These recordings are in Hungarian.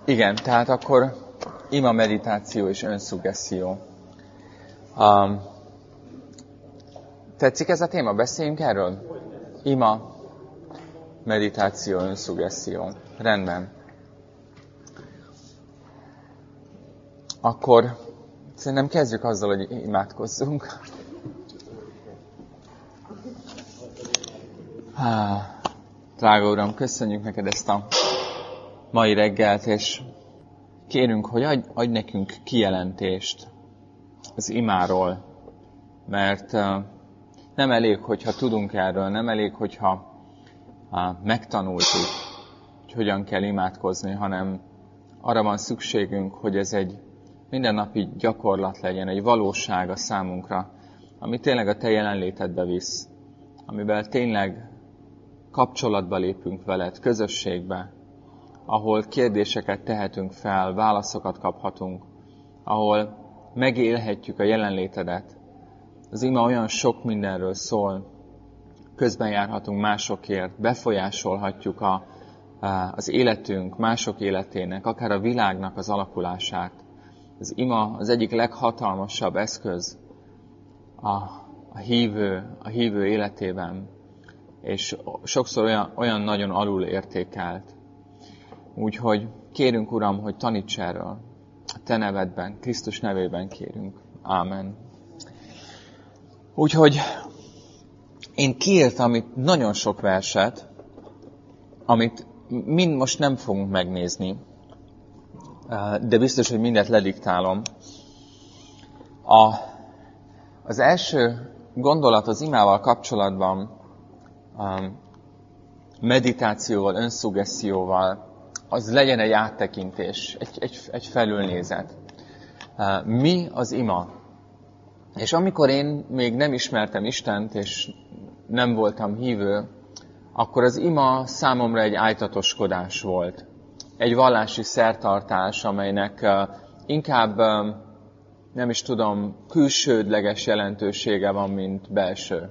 Igen, tehát akkor ima meditáció és önszuggeszió. Tetszik ez a téma? Beszéljünk erről? Ima, meditáció, önszuggeszió. Rendben. Akkor szerintem kezdjük azzal, hogy imádkozzunk. Drága Uram, köszönjük neked ezt a mai reggelt, és kérünk, hogy adj nekünk kijelentést az imáról, mert nem elég, hogyha tudunk erről, nem elég, hogyha megtanultuk, hogy hogyan kell imádkozni, hanem arra van szükségünk, hogy ez egy mindennapi gyakorlat legyen, egy valóság a számunkra, ami tényleg a te jelenlétedbe visz, amivel tényleg kapcsolatba lépünk veled, közösségbe, ahol kérdéseket tehetünk fel, válaszokat kaphatunk, ahol megélhetjük a jelenlétedet. Az ima olyan sok mindenről szól, közben járhatunk másokért, befolyásolhatjuk az életünk, mások életének, akár a világnak az alakulását. Az ima az egyik leghatalmasabb eszköz a hívő életében, és sokszor olyan nagyon alul értékelt. Úgyhogy kérünk, Uram, hogy taníts erről. A te nevedben, Krisztus nevében kérünk. Ámen. Úgyhogy én kiírtam itt nagyon sok verset, amit mind most nem fogunk megnézni, de biztos, hogy mindet lediktálom. Az első gondolat az imával kapcsolatban, meditációval, önszuggeszióval, az legyen egy áttekintés, egy felülnézet. Mi az ima? És amikor én még nem ismertem Istent, és nem voltam hívő, akkor az ima számomra egy ájtatoskodás volt. Egy vallási szertartás, amelynek inkább, nem is tudom, külsődleges jelentősége van, mint belső.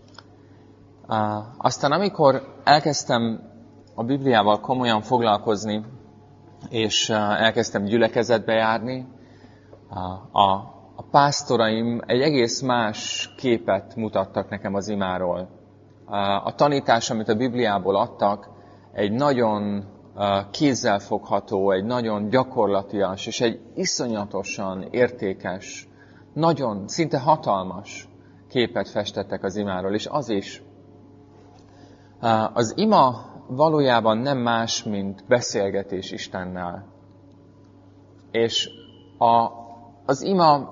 Aztán amikor elkezdtem a Bibliával komolyan foglalkozni, és elkezdtem gyülekezetbe járni, a pásztoraim egy egész más képet mutattak nekem az imáról. A tanítás, amit a Bibliából adtak, egy nagyon kézzelfogható, egy nagyon gyakorlatias, és egy iszonyatosan értékes, nagyon, szinte hatalmas képet festettek az imáról, és az is. Az ima valójában nem más, mint beszélgetés Istennel. És az ima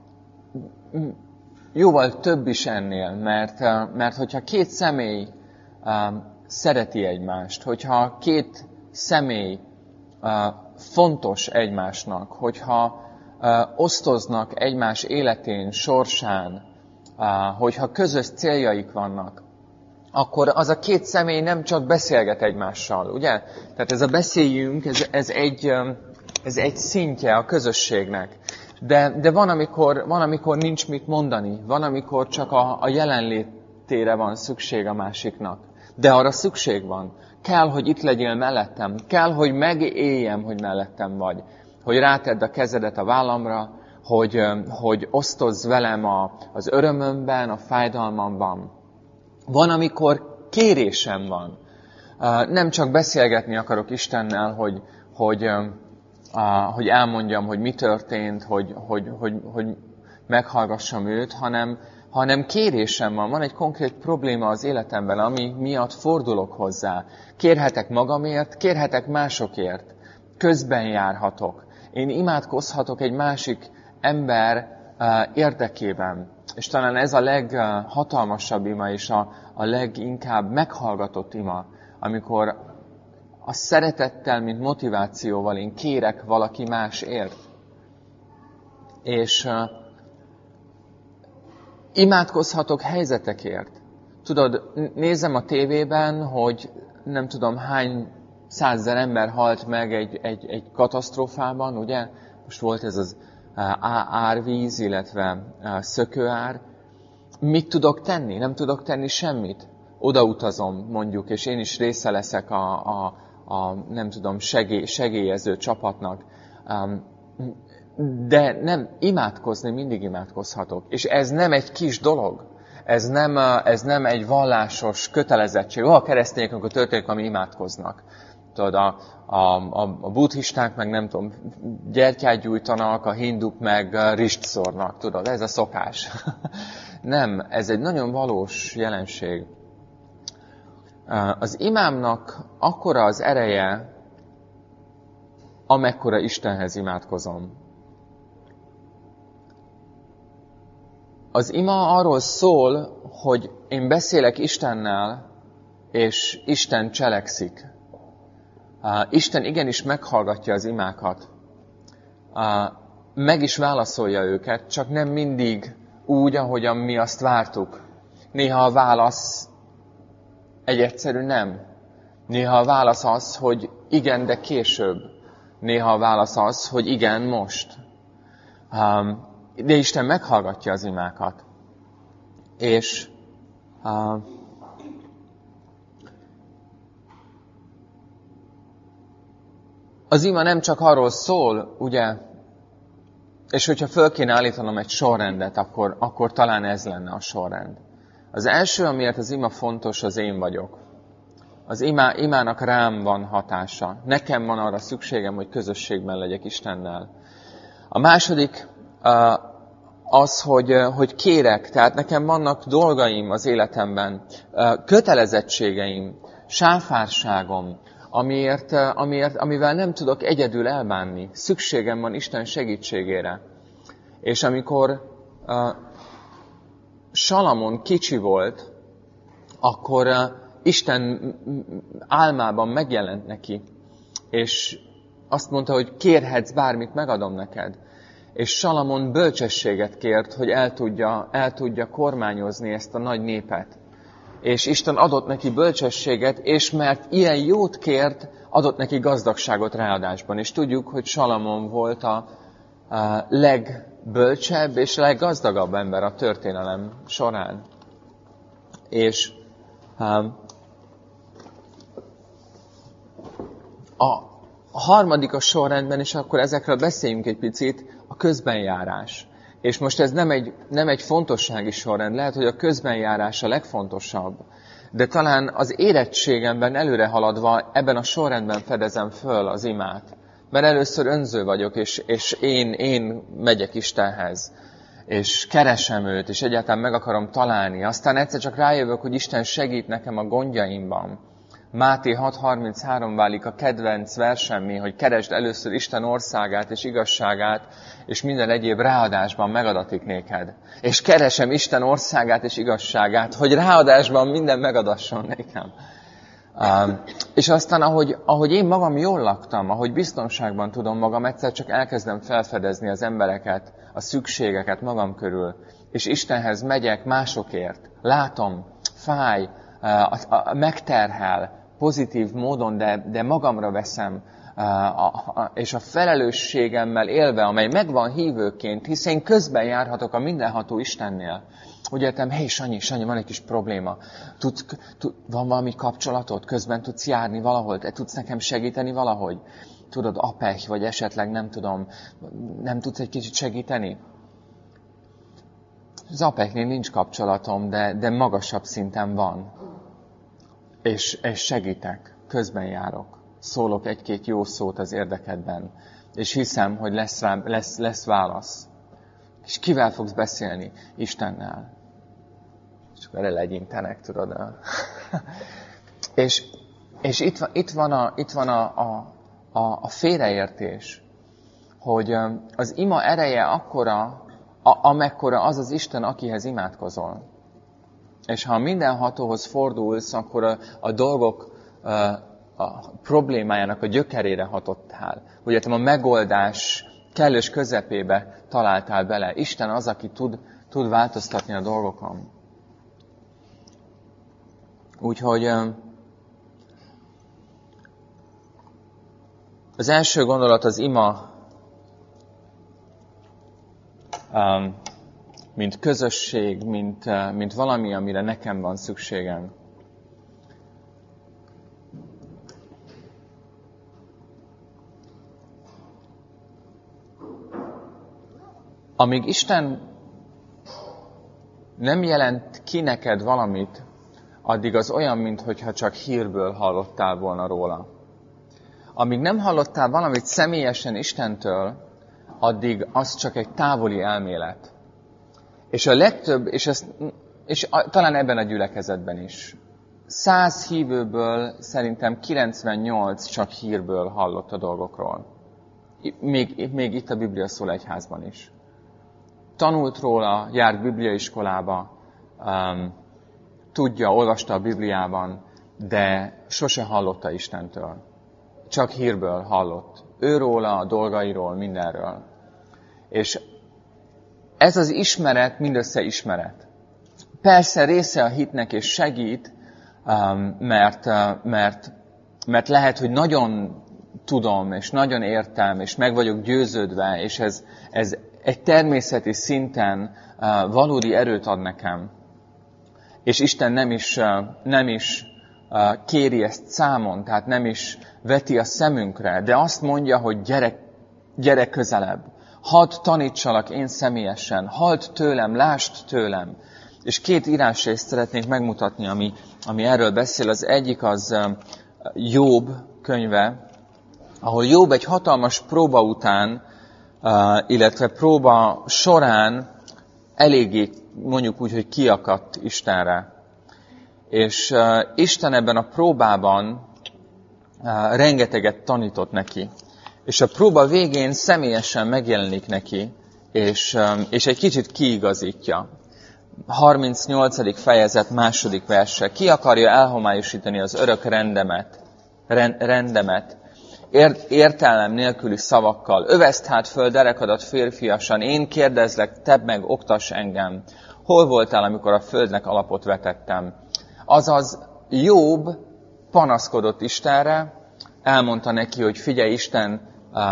jóval több is ennél, mert hogyha két személy szereti egymást, hogyha két személy fontos egymásnak, hogyha osztoznak egymás életén, sorsán, hogyha közös céljaik vannak, akkor az a két személy nem csak beszélget egymással, ugye? Tehát ez a beszéljünk, ez egy szintje a közösségnek. De van, amikor nincs mit mondani, van, amikor csak a jelenlétére van szükség a másiknak. De arra szükség van. Kell, hogy itt legyél mellettem. Kell, hogy megéljem, hogy mellettem vagy. Hogy rátedd a kezedet a vállamra, hogy osztozz velem az örömömben, a fájdalmamban. Van, amikor kérésem van. Nem csak beszélgetni akarok Istennel, hogy elmondjam, hogy mi történt, hogy meghallgassam őt, hanem kérésem van. Van egy konkrét probléma az életemben, ami miatt fordulok hozzá. Kérhetek magamért, kérhetek másokért. Közben járhatok. Én imádkozhatok egy másik ember érdekében. És talán ez a leghatalmasabb ima és a leginkább meghallgatott ima, amikor a szeretettel, mint motivációval én kérek valaki másért. És imádkozhatok helyzetekért. Tudod, nézem a tévében, hogy nem tudom hány 100 000 ember halt meg egy katasztrófában, ugye? Most volt ez az árvíz, illetve szökőár. Mit tudok tenni? Nem tudok tenni semmit. Odautazom, mondjuk, és én is része leszek nem tudom, segélyező csapatnak. De nem, imádkozni mindig imádkozhatok. És ez nem egy kis dolog. Ez nem egy vallásos kötelezettség. A keresztények, amikor történik, ami imádkoznak. Tudod, a buddhisták meg nem tudom, gyertyát gyújtanak, a hinduk meg rist szórnak. Tudod, ez a szokás. Nem, ez egy nagyon valós jelenség. Az imámnak akkora az ereje, amekkora Istenhez imádkozom. Az ima arról szól, hogy én beszélek Istennel, és Isten cselekszik. Isten igenis meghallgatja az imákat. Meg is válaszolja őket, csak nem mindig úgy, ahogyan mi azt vártuk. Néha a válasz egy egyszerű nem. Néha a válasz az, hogy igen, de később. Néha a válasz az, hogy igen, most. De Isten meghallgatja az imákat. És az ima nem csak arról szól, ugye, és hogyha föl kéne állítanom egy sorrendet, akkor talán ez lenne a sorrend. Az első, amiért az ima fontos, az én vagyok. Az imának rám van hatása. Nekem van arra szükségem, hogy közösségben legyek Istennel. A második az, hogy kérek, tehát nekem vannak dolgaim az életemben, kötelezettségeim, sáfárságom, amivel nem tudok egyedül elbánni. Szükségem van Isten segítségére. És amikor Salamon kicsi volt, akkor Isten álmában megjelent neki, és azt mondta, hogy kérhetsz bármit, megadom neked. És Salamon bölcsességet kért, hogy el tudja kormányozni ezt a nagy népet. És Isten adott neki bölcsességet, és mert ilyen jót kért, adott neki gazdagságot ráadásban. És tudjuk, hogy Salamon volt a legbölcsebb és leggazdagabb ember a történelem során. És a harmadik a sorrendben, és akkor ezekről beszéljünk egy picit, a közbenjárás. És most ez nem egy fontossági sorrend, lehet, hogy a közbenjárás a legfontosabb, de talán az érettségemben előre haladva ebben a sorrendben fedezem föl az imát. Mert először önző vagyok, és én megyek Istenhez, és keresem őt, és egyáltalán meg akarom találni. Aztán egyszer csak rájövök, hogy Isten segít nekem a gondjaimban. Máté 6.33 válik a kedvenc versemmé, hogy keresd először Isten országát és igazságát, és minden egyéb ráadásban megadatik néked. És keresem Isten országát és igazságát, hogy ráadásban minden megadasson nekem. És aztán, ahogy én magam jól laktam, ahogy biztonságban tudom magam, egyszer csak elkezdem felfedezni az embereket, a szükségeket magam körül, és Istenhez megyek másokért. Látom, fáj, megterhel, pozitív módon, de magamra veszem, és a felelősségemmel élve, amely megvan hívőként, hiszen közben járhatok a mindenható Istennél. Úgy értem, hé, Sanyi, van egy kis probléma. Van valami kapcsolatod? Közben tudsz járni valahol? Te tudsz nekem segíteni valahogy? Tudod, apech, vagy esetleg nem tudom, nem tudsz egy kicsit segíteni? Az apechnél nincs kapcsolatom, de magasabb szinten van. És segítek, közben járok. Szólok egy-két jó szót az érdekedben. És hiszem, hogy lesz válasz. És kivel fogsz beszélni? Istennel. És akkor legyintenek, tudod. és itt van a félreértés, hogy az ima ereje akkora, amekkora az az Isten, akihez imádkozol. És ha mindenhatóhoz fordulsz, akkor a dolgok a problémájának a gyökerére hatottál. Ugye a megoldás kellős közepébe találtál bele. Isten az, aki tud változtatni a dolgokon. Úgyhogy az első gondolat az ima, mint közösség, mint valami, amire nekem van szükségem. Amíg Isten nem jelent ki neked valamit, addig az olyan, mintha csak hírből hallottál volna róla. Amíg nem hallottál valamit személyesen Istentől, addig az csak egy távoli elmélet. És a legtöbb, és talán ebben a gyülekezetben is, 100 hívőből szerintem 98 csak hírből hallott a dolgokról. Még itt a Biblia Szól egyházban is. Tanult róla, járt bibliaiskolába, tudja, olvasta a Bibliában, de sose hallotta Istentől. Csak hírből hallott. Őróla, a dolgairól, mindenről. És ez az ismeret mindössze ismeret. Persze része a hitnek és segít, mert lehet, hogy nagyon tudom, és nagyon értem, és meg vagyok győződve, és ez egy természeti szinten valódi erőt ad nekem. És Isten nem is kéri ezt számon, tehát nem is veti a szemünkre, de azt mondja, hogy gyere közelebb. Hadd tanítsalak én személyesen, halld tőlem, lásd tőlem. És 2 írásrészt szeretnék megmutatni, ami erről beszél. Az egyik az Jobb könyve, ahol Jobb egy hatalmas próba után, illetve próba során eléggé, mondjuk úgy, hogy kiakadt Istenre. És Isten ebben a próbában rengeteget tanított neki. És a próba végén személyesen megjelenik neki, és egy kicsit kiigazítja. 38. fejezet 2. verse. Ki akarja elhomályosítani az örök rendemet, értelem nélküli szavakkal. Öveszd hát föl derekadat férfiasan, én kérdezlek, tedd meg, oktass engem. Hol voltál, amikor a földnek alapot vetettem? Azaz Jobb panaszkodott Istenre, elmondta neki, hogy figyelj Isten,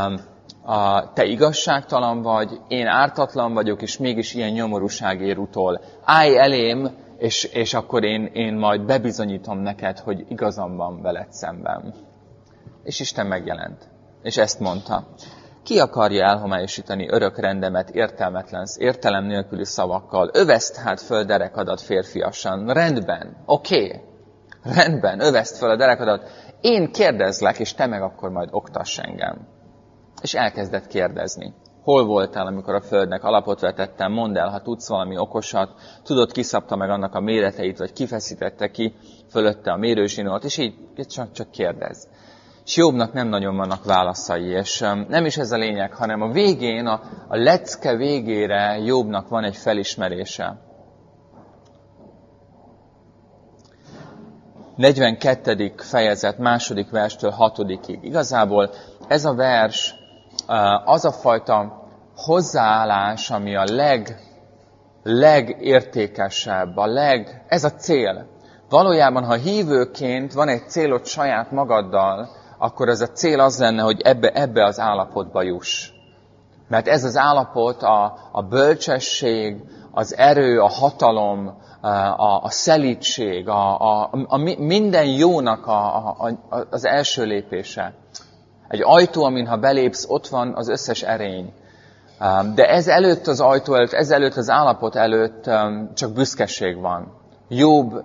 te igazságtalan vagy, én ártatlan vagyok, és mégis ilyen nyomorúság ér utol. Állj elém, és akkor én majd bebizonyítom neked, hogy igazam van veled szemben. És Isten megjelent. És ezt mondta. Ki akarja elhomályosítani örök rendemet értelem nélküli szavakkal? Öveszd hát föl derekadat férfiasan. Rendben, oké. Rendben, öveszd föl a derekadat. Én kérdezlek, és te meg akkor majd oktass engem. És elkezdett kérdezni. Hol voltál, amikor a földnek alapot vetettem? Mondd el, ha tudsz valami okosat. Tudod, kiszabta meg annak a méreteit, vagy kifeszítette ki fölötte a mérőzsinót, és így csak kérdez. És Jobbnak nem nagyon vannak válaszai, és nem is ez a lényeg, hanem a végén, a lecke végére Jobbnak van egy felismerése. 42. fejezet 2. verstől 6-ig. Igazából ez a vers az a fajta hozzáállás, ami a legértékesebb, ez a cél. Valójában, ha hívőként van egy célod saját magaddal, akkor ez a cél az lenne, hogy ebbe az állapotba juss. Mert ez az állapot a bölcsesség, az erő, a hatalom, a szelídség, minden jónak az első lépése. Egy ajtó, amin ha belépsz, ott van az összes erény. De ez előtt az ajtó előtt, ez előtt az állapot előtt csak büszkeség van. Jobb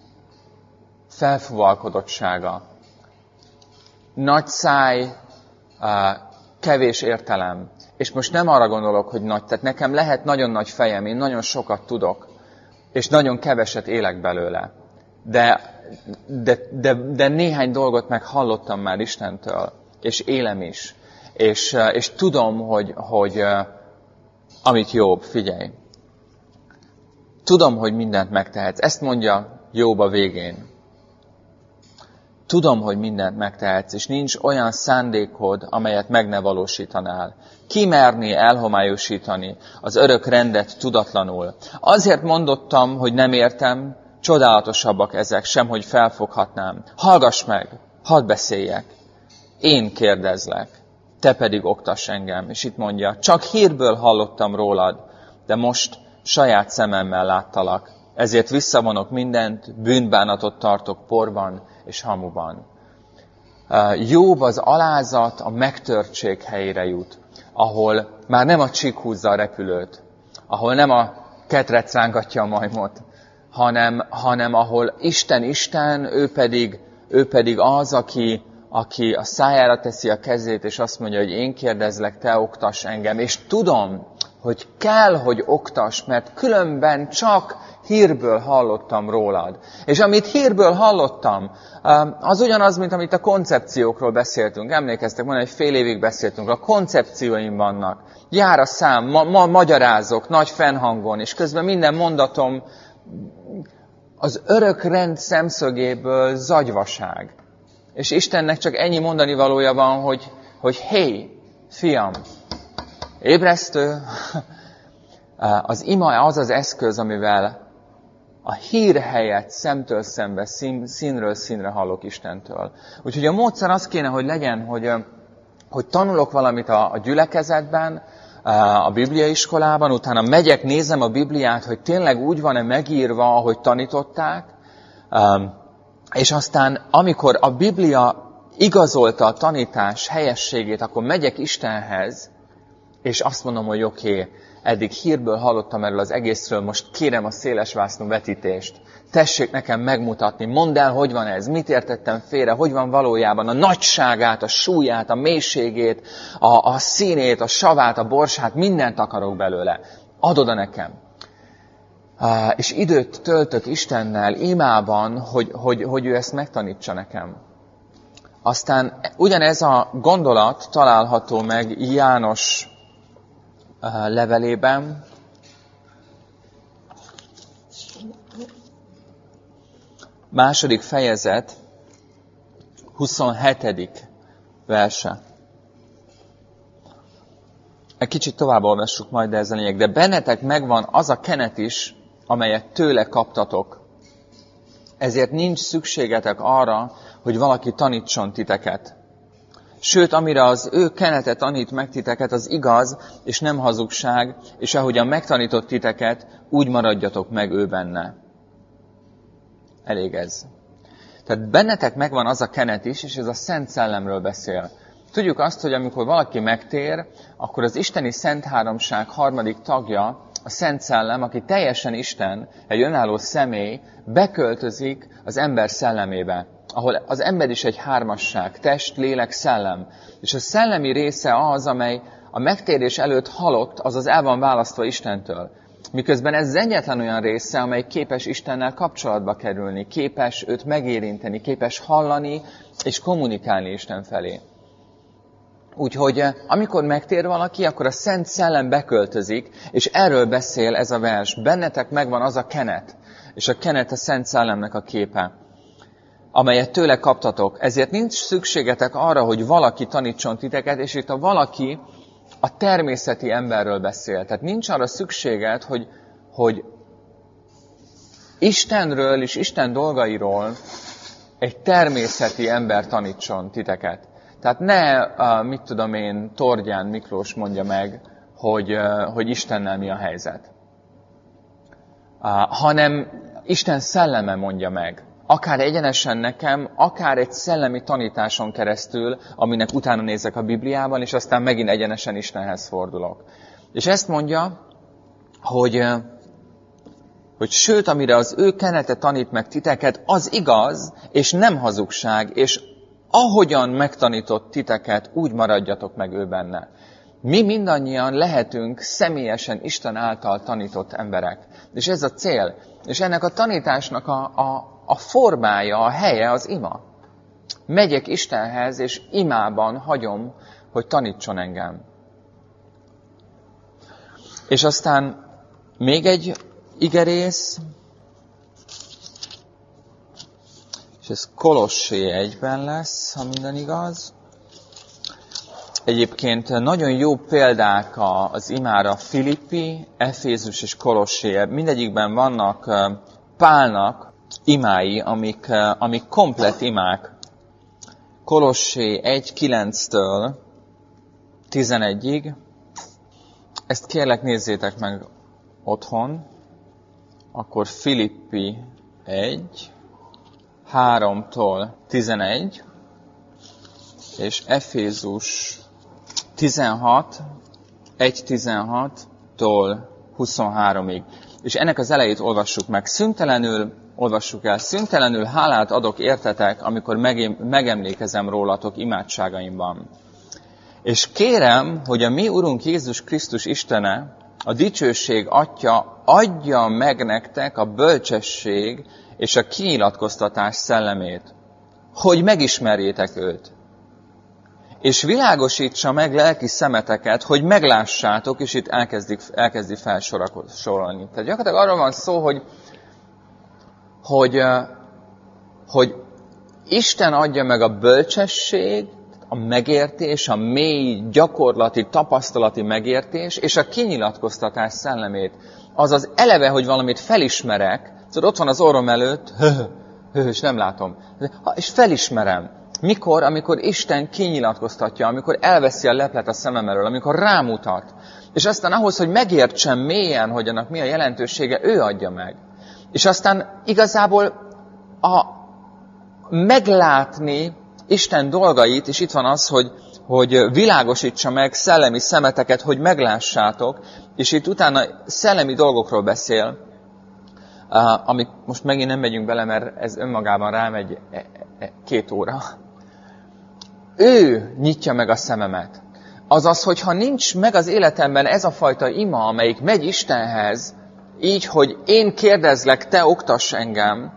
felfúvalkodottsága. Nagy száj, kevés értelem. És most nem arra gondolok, hogy tehát nekem lehet nagyon nagy fejem, én nagyon sokat tudok, és nagyon keveset élek belőle. De néhány dolgot meg hallottam már Istentől, és élem is. És tudom, hogy amit Jobb, figyelj. Tudom, hogy mindent megtehetsz. Ezt mondja Jobb a végén. Tudom, hogy mindent megtehetsz, és nincs olyan szándékod, amelyet meg ne valósítanál. Ki merné elhomályosítani az örök rendet tudatlanul? Azért mondottam, hogy nem értem, csodálatosabbak ezek, sem, hogy felfoghatnám. Hallgass meg, hadd beszéljek. Én kérdezlek, te pedig oktass engem. És itt mondja, csak hírből hallottam rólad, de most saját szememmel láttalak. Ezért visszavonok mindent, bűnbánatot tartok porban és hamuban. Jobb az alázat, a megtörtség helyére jut. ahol már nem a csík húzza a repülőt, ahol nem a ketrec rángatja a majmot, hanem ahol Isten, ő pedig az, aki a szájára teszi a kezét, és azt mondja, hogy én kérdezlek, te oktass engem. És tudom, hogy kell, hogy oktass, mert különben csak hírből hallottam rólad. És amit hírből hallottam, az ugyanaz, mint amit a koncepciókról beszéltünk. Emlékeztek, mondani, hogy fél évig beszéltünk. A koncepcióim vannak. Jár a szám, magyarázok, nagy fennhangon, és közben minden mondatom az örök rend szemszögéből zagyvaság. És Istennek csak ennyi mondani valója van, hogy hé, fiam, ébresztő, az ima az az eszköz, amivel a hír helyett szemtől szembe, színről színre hallok Istentől. Úgyhogy a módszer az kéne, hogy legyen, hogy tanulok valamit a gyülekezetben, a bibliaiskolában, utána megyek, nézem a Bibliát, hogy tényleg úgy van-e megírva, ahogy tanították, és aztán, amikor a Biblia igazolta a tanítás helyességét, akkor megyek Istenhez, és azt mondom, hogy oké, eddig hírből hallottam erről az egészről, most kérem a szélesvásznú vetítést. Tessék nekem megmutatni, mondd el, hogy van ez, mit értettem félre, hogy van valójában a nagyságát, a súlyát, a mélységét, a színét, a savát, a borsát, mindent akarok belőle. Add oda nekem. És időt töltök Istennel imában, hogy ő ezt megtanítsa nekem. Aztán ugyanez a gondolat található meg János levelében. Második fejezet, 27. verse. Egy kicsit tovább olvassuk majd, de ez a lényeg. De bennetek megvan az a kenet is, amelyet tőle kaptatok. Ezért nincs szükségetek arra, hogy valaki tanítson titeket. Sőt, amire az ő kenete tanít meg titeket, az igaz, és nem hazugság, és ahogyan megtanított titeket, úgy maradjatok meg ő benne. Elég ez. Tehát bennetek megvan az a kenet is, és ez a Szent Szellemről beszél. Tudjuk azt, hogy amikor valaki megtér, akkor az isteni Szent Háromság harmadik tagja, a Szent Szellem, aki teljesen Isten, egy önálló személy, beköltözik az ember szellemébe, ahol az ember is egy hármasság, test, lélek, szellem. És a szellemi része az, amely a megtérés előtt halott, azaz el van választva Istentől. Miközben ez az egyetlen olyan része, amely képes Istennel kapcsolatba kerülni, képes őt megérinteni, képes hallani és kommunikálni Isten felé. Úgyhogy amikor megtér valaki, akkor a Szent Szellem beköltözik, és erről beszél ez a vers. Bennetek megvan az a kenet, és a kenet a Szent Szellemnek a képe, amelyet tőle kaptatok. Ezért nincs szükségetek arra, hogy valaki tanítson titeket, és itt a valaki a természeti emberről beszél. Tehát nincs arra szükséged, hogy Istenről és Isten dolgairól egy természeti ember tanítson titeket. Tehát ne, mit tudom én, Tordján Miklós mondja meg, hogy Istennel mi a helyzet. Hanem Isten szelleme mondja meg. Akár egyenesen nekem, akár egy szellemi tanításon keresztül, aminek utána nézek a Bibliában, és aztán megint egyenesen Istenhez fordulok. És ezt mondja, hogy sőt, amire az ő kenete tanít meg titeket, az igaz, és nem hazugság, és ahogyan megtanított titeket, úgy maradjatok meg ő benne. Mi mindannyian lehetünk személyesen Isten által tanított emberek. És ez a cél. És ennek a tanításnak a formája, a helye az ima. Megyek Istenhez, és imában hagyom, hogy tanítson engem. És aztán még egy igerész, és ez Kolossé 1-ben lesz, ha minden igaz. Egyébként nagyon jó példák az imára Filippi, Efézus és Kolossé. Mindegyikben vannak Pálnak imái, amik komplett imák. Kolossé 1:9-től 11-ig. Ezt kérlek nézzétek meg otthon. Akkor Filippi 1, 3-tól 11, és Efézus 16, 1.16-tól 23-ig. És ennek az elejét olvassuk meg. Szüntelenül hálát adok értetek, amikor megemlékezem rólatok imádságaimban. És kérem, hogy a mi Urunk Jézus Krisztus Istene, a dicsőség Atya adja meg nektek a bölcsesség és a kinyilatkoztatás szellemét, hogy megismerjétek őt. És világosítsa meg lelki szemeteket, hogy meglássátok, és itt elkezdi felsorolni. Tehát gyakorlatilag arról van szó, hogy Isten adja meg a bölcsesség, a megértés, a mély, gyakorlati, tapasztalati megértés, és a kinyilatkoztatás szellemét. Azaz eleve, hogy valamit felismerek, szóval ott van az orrom előtt, és nem látom, és felismerem. Mikor? Amikor Isten kinyilatkoztatja, amikor elveszi a leplet a szemem elől, amikor rámutat. És aztán ahhoz, hogy megértsem mélyen, hogy annak mi a jelentősége, ő adja meg. És aztán igazából meglátni Isten dolgait, és itt van az, hogy világosítsa meg szellemi szemeteket, hogy meglássátok, és itt utána szellemi dolgokról beszél, amik most megint nem megyünk bele, mert ez önmagában rámegy 2 óra. Ő nyitja meg a szememet. Azaz, hogyha nincs meg az életemben ez a fajta ima, amelyik megy Istenhez, így, hogy én kérdezlek, te oktass engem,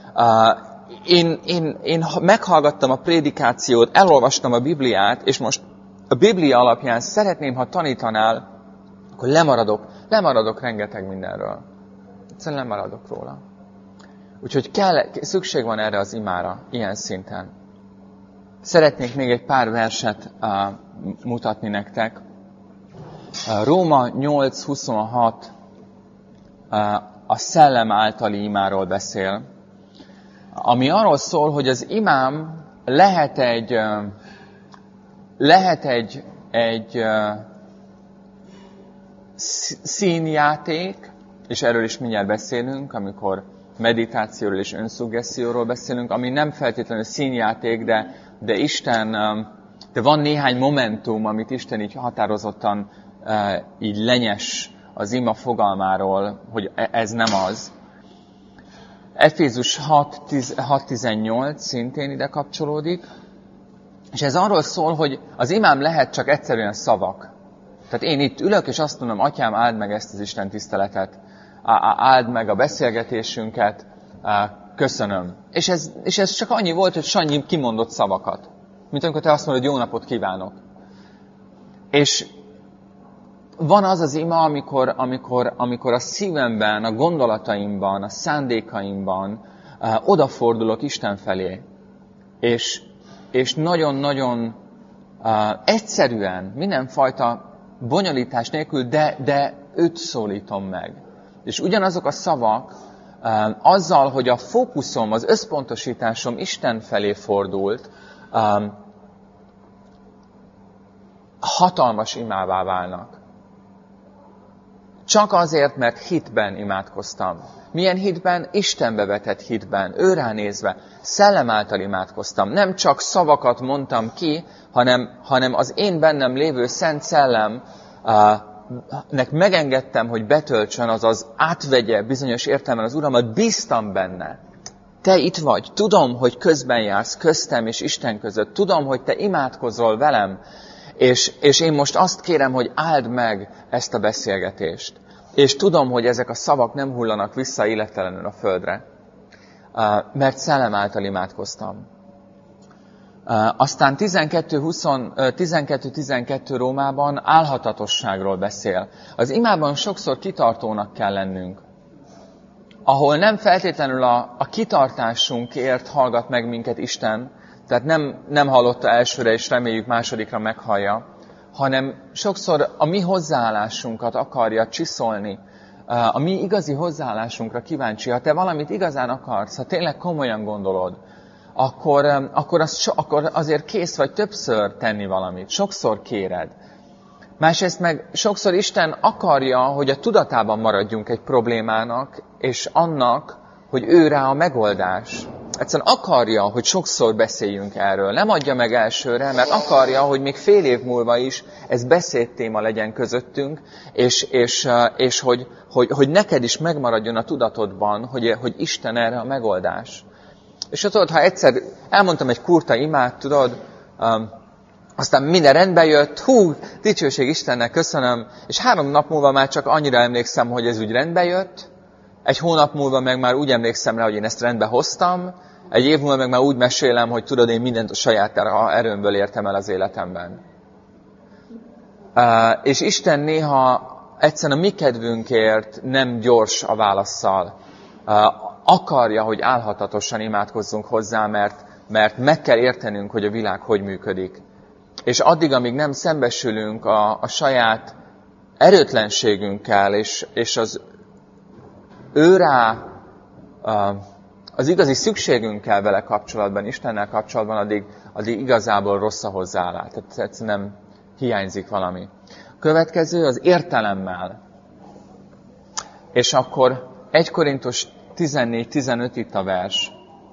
én meghallgattam a prédikációt, elolvastam a Bibliát, és most a Biblia alapján szeretném, ha tanítanál, akkor lemaradok rengeteg mindenről. Egyszerűen lemaradok róla. Úgyhogy szükség van erre az imára, ilyen szinten. Szeretnék még egy pár verset mutatni nektek. Róma 8.26 a szellem általi imáról beszél, ami arról szól, hogy az imám lehet egy színjáték, és erről is mindjárt beszélünk, amikor meditációról és önszuggesszióról beszélünk, ami nem feltétlenül színjáték, de van néhány momentum, amit Isten így határozottan így lenyes az ima fogalmáról, hogy ez nem az. Efézus 6.18 szintén ide kapcsolódik, és ez arról szól, hogy az imám lehet csak egyszerűen szavak. Tehát én itt ülök, és azt mondom, Atyám, áld meg ezt az Isten tiszteletet, áld meg a beszélgetésünket, köszönöm. És ez csak annyi volt, hogy Sanyi kimondott szavakat. Mint amikor te azt mondod, hogy jó napot kívánok. És van az az ima, amikor a szívemben, a gondolataimban, a szándékaimban odafordulok Isten felé. És nagyon-nagyon egyszerűen, mindenfajta bonyolítás nélkül, de őt szólítom meg. És ugyanazok a szavak, azzal, hogy a fókuszom, az összpontosításom Isten felé fordult, hatalmas imává válnak. Csak azért, mert hitben imádkoztam. Milyen hitben? Istenbe vetett hitben, őrá nézve, szellem által imádkoztam. Nem csak szavakat mondtam ki, hanem az én bennem lévő Szent Szellemnek megengedtem, hogy betöltsön, azaz átvegye bizonyos értelemben az Uramat, bíztam benne. Te itt vagy, tudom, hogy közben jársz, köztem és Isten között, tudom, hogy te imádkozol velem, és én most azt kérem, hogy áld meg ezt a beszélgetést. És tudom, hogy ezek a szavak nem hullanak vissza élettelenül a földre, mert szellem által imádkoztam. Aztán 12.12 Rómában álhatatosságról beszél. Az imában sokszor kitartónak kell lennünk, ahol nem feltétlenül a kitartásunkért hallgat meg minket Isten, tehát nem hallotta elsőre, és reméljük másodikra meghallja, hanem sokszor a mi hozzáállásunkat akarja csiszolni, a mi igazi hozzáállásunkra kíváncsi. Ha te valamit igazán akarsz, ha tényleg komolyan gondolod, akkor azért kész vagy többször tenni valamit. Sokszor kéred. Másrészt meg sokszor Isten akarja, hogy a tudatában maradjunk egy problémának, és annak, hogy ő rá a megoldás. egyszerűen akarja, hogy sokszor beszéljünk erről. Nem adja meg elsőre, mert akarja, hogy még fél év múlva is ez beszédtéma legyen közöttünk, és hogy neked is megmaradjon a tudatodban, hogy Isten erre a megoldás. És tudod, ha egyszer elmondtam egy kurta imát, tudod, aztán minden rendbe jött, dicsőség Istennek, köszönöm, és 3 nap múlva már csak annyira emlékszem, hogy ez úgy rendbe jött, 1 hónap múlva meg már úgy emlékszem rá, hogy én ezt rendbe hoztam, 1 év múlva meg már úgy mesélem, hogy tudod, én mindent a saját erőmből értem el az életemben. És Isten néha egyszerűen a mi kedvünkért nem gyors a válasszal. Akarja, hogy álhatatosan imádkozzunk hozzá, mert meg kell értenünk, hogy a világ hogy működik. És addig, amíg nem szembesülünk a saját erőtlenségünkkel, és az őrá, az igazi szükségünkkel vele kapcsolatban, Istennel kapcsolatban, addig igazából rossz a hozzáállás. Tehát egyszerűen nem hiányzik valami. Következő az értelemmel. És akkor 1 Korintus 14-15 itt a vers.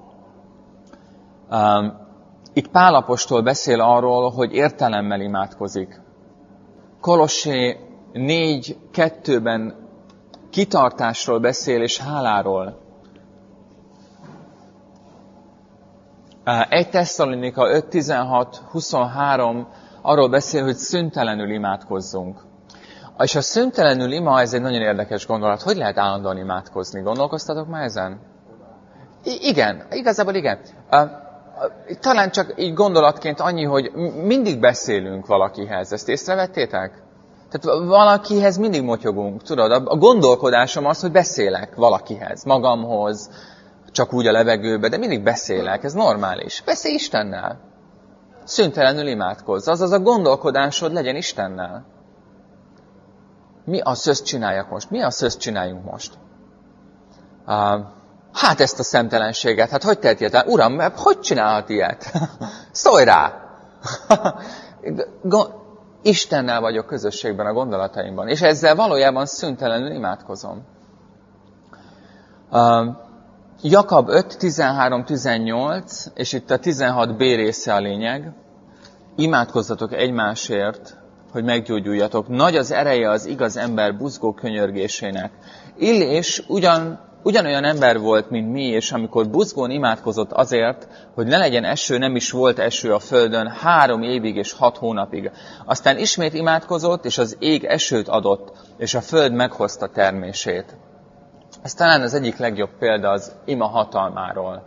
Itt Pál apostol beszél arról, hogy értelemmel imádkozik. Kolossé 4:2-ben kitartásról beszél és háláról. 1 Tesszalonika 5:16-23 arról beszél, hogy szüntelenül imádkozzunk. És a szüntelenül ima, ez egy nagyon érdekes gondolat. Hogy lehet állandóan imádkozni? Gondolkoztatok már ezen? Igen, igazából igen. Talán csak így gondolatként annyi, hogy mindig beszélünk valakihez. Ezt észrevettétek? Tehát valakihez mindig motyogunk, tudod? A gondolkodásom az, hogy beszélek valakihez, magamhoz, csak úgy a levegőbe, de mindig beszélek, ez normális. Beszélj Istennel. Szüntelenül imádkozz. Azaz a gondolkodásod legyen Istennel. Mi a szözt csináljak most? Mi a szözt csináljunk most? Hát ezt a szemtelenséget, hát hogy tehet ilyet? Uram, hogy csinálhat ilyet? Szólj rá! Istennel vagyok közösségben a gondolataimban, és ezzel valójában szüntelenül imádkozom. Jakab 5:13-18, és itt a 16b része a lényeg. Imádkozzatok egymásért, hogy meggyógyuljatok. Nagy az ereje az igaz ember buzgó könyörgésének. Illés ugyanolyan ember volt, mint mi, és amikor buzgón imádkozott azért, hogy ne legyen eső, nem is volt eső a földön 3 évig és 6 hónapig. Aztán ismét imádkozott, és az ég esőt adott, és a föld meghozta termését. Ez talán az egyik legjobb példa az ima hatalmáról.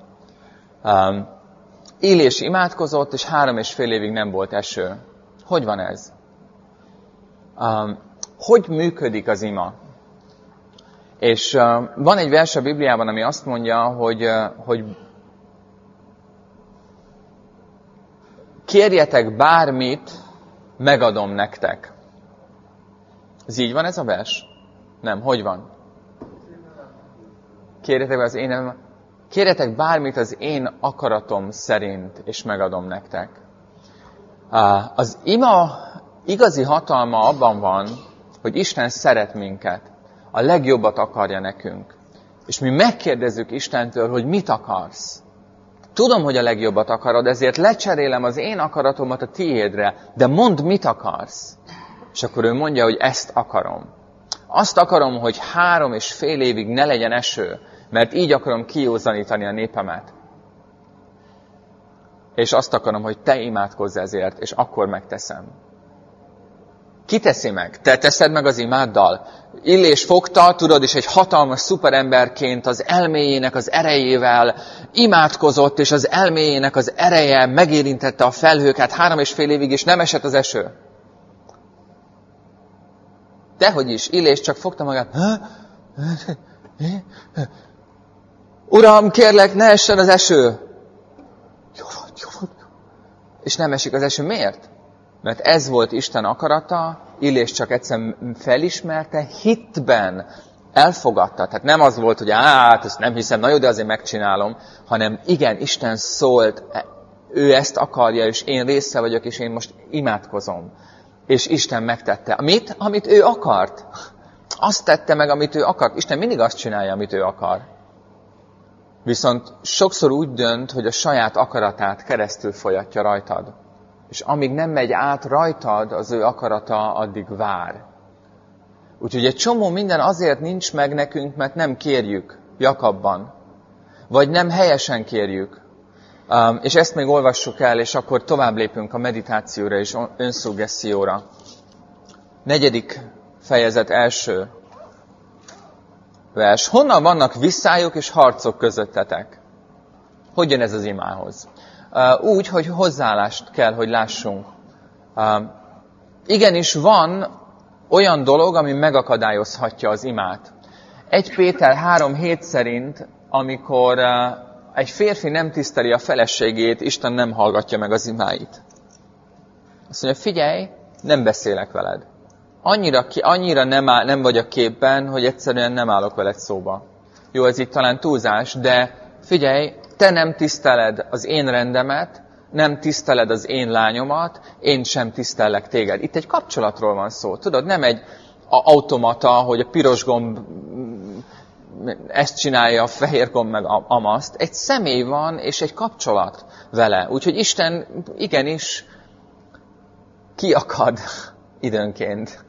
Illés imádkozott, és 3,5 évig nem volt eső. Hogy van ez? Hogy működik az ima? És van egy vers a Bibliában, ami azt mondja, hogy kérjetek bármit, megadom nektek. Ez így van ez a vers? Nem, hogy van? Kérjetek bármit az én akaratom szerint, és megadom nektek. Az ima igazi hatalma abban van, hogy Isten szeret minket. A legjobbat akarja nekünk. És mi megkérdezzük Istentől, hogy mit akarsz. Tudom, hogy a legjobbat akarod, ezért lecserélem az én akaratomat a tiédre, de mondd, mit akarsz. És akkor ő mondja, hogy ezt akarom. Azt akarom, hogy 3,5 évig ne legyen eső, mert így akarom kijózanítani a népemet. És azt akarom, hogy te imádkozz ezért, és akkor megteszem. Ki teszi meg? Te teszed meg az imáddal? Illés fogta, tudod, és egy hatalmas szuperemberként az elméjének az erejével imádkozott, és az elméjének az ereje megérintette a felhőket 3,5 évig, és nem esett az eső. Dehogy is, Illés csak fogta magát. Uram, kérlek, ne essen az eső! Jó van. És nem esik az eső. Miért? Mert ez volt Isten akarata, Illés csak egyszerűen felismerte, hitben elfogadta. Tehát nem az volt, hogy ezt nem hiszem, na jó, de azért megcsinálom, hanem igen, Isten szólt, ő ezt akarja, és én része vagyok, és én most imádkozom. És Isten megtette. Mit? Amit ő akart. Azt tette meg, amit ő akart. Isten mindig azt csinálja, amit ő akar. Viszont sokszor úgy dönt, hogy a saját akaratát keresztül folyatja rajtad. És amíg nem megy át rajtad az ő akarata, addig vár. Úgyhogy egy csomó minden azért nincs meg nekünk, mert nem kérjük Jakabban. Vagy nem helyesen kérjük. És ezt még olvassuk el, és akkor tovább lépünk a meditációra és önszuggeszióra. 4. fejezet első vers. Honnan vannak visszályok és harcok közöttetek? Hogy jön ez az imához? Úgy, hogy hozzáállást kell, hogy lássunk. Igenis van olyan dolog, ami megakadályozhatja az imát. 1 Péter 3:7 szerint, amikor egy férfi nem tiszteli a feleségét, Isten nem hallgatja meg az imáit. Azt mondja, figyelj, nem beszélek veled. Annyira nem vagy a képben, hogy egyszerűen nem állok veled szóba. Jó, ez itt talán túlzás, de figyelj, te nem tiszteled az én rendemet, nem tiszteled az én lányomat, én sem tisztellek téged. Itt egy kapcsolatról van szó. Tudod, nem egy automata, hogy a piros gomb ezt csinálja, a fehér gomb meg amazt. Egy személy van, és egy kapcsolat vele. Úgyhogy Isten igenis kiakad időnként,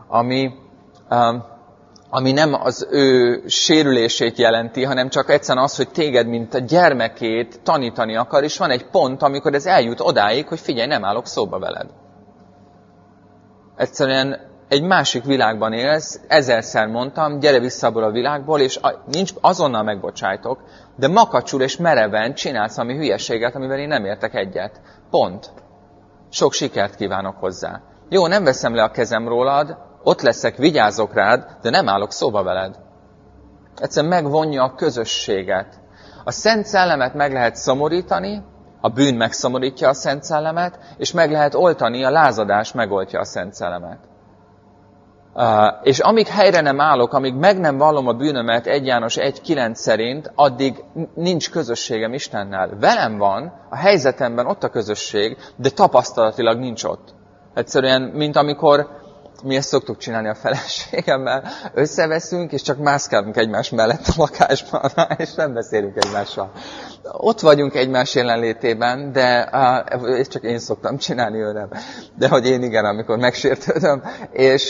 ami nem az ő sérülését jelenti, hanem csak egyszerűen az, hogy téged, mint a gyermekét tanítani akar, és van egy pont, amikor ez eljut odáig, hogy figyelj, nem állok szóba veled. Egyszerűen egy másik világban élsz, 1000-szer mondtam, gyere vissza abból a világból, és nincs, azonnal megbocsájtok, de makacsul és mereven csinálsz valami hülyeséget, amivel én nem értek egyet. Pont. Sok sikert kívánok hozzá. Jó, nem veszem le a kezem rólad, ott leszek, vigyázok rád, de nem állok szóba veled. Egyszerűen megvonja a közösséget. A Szent Szellemet meg lehet szomorítani, a bűn megszomorítja a Szent Szellemet, és meg lehet oltani, a lázadás megoltja a Szent Szellemet. És amíg helyre nem állok, amíg meg nem vallom a bűnömet 1 János 1:9 szerint, addig nincs közösségem Istennel. Velem van, a helyzetemben ott a közösség, de tapasztalatilag nincs ott. Egyszerűen, mint amikor mi ezt szoktuk csinálni a feleségemmel, összeveszünk, és csak mászkálunk egymás mellett a lakásban, és nem beszélünk egymással. Ott vagyunk egymás jelenlétében, de ezt csak én szoktam csinálni, ő nem. De hogy én igen, amikor megsértődöm. És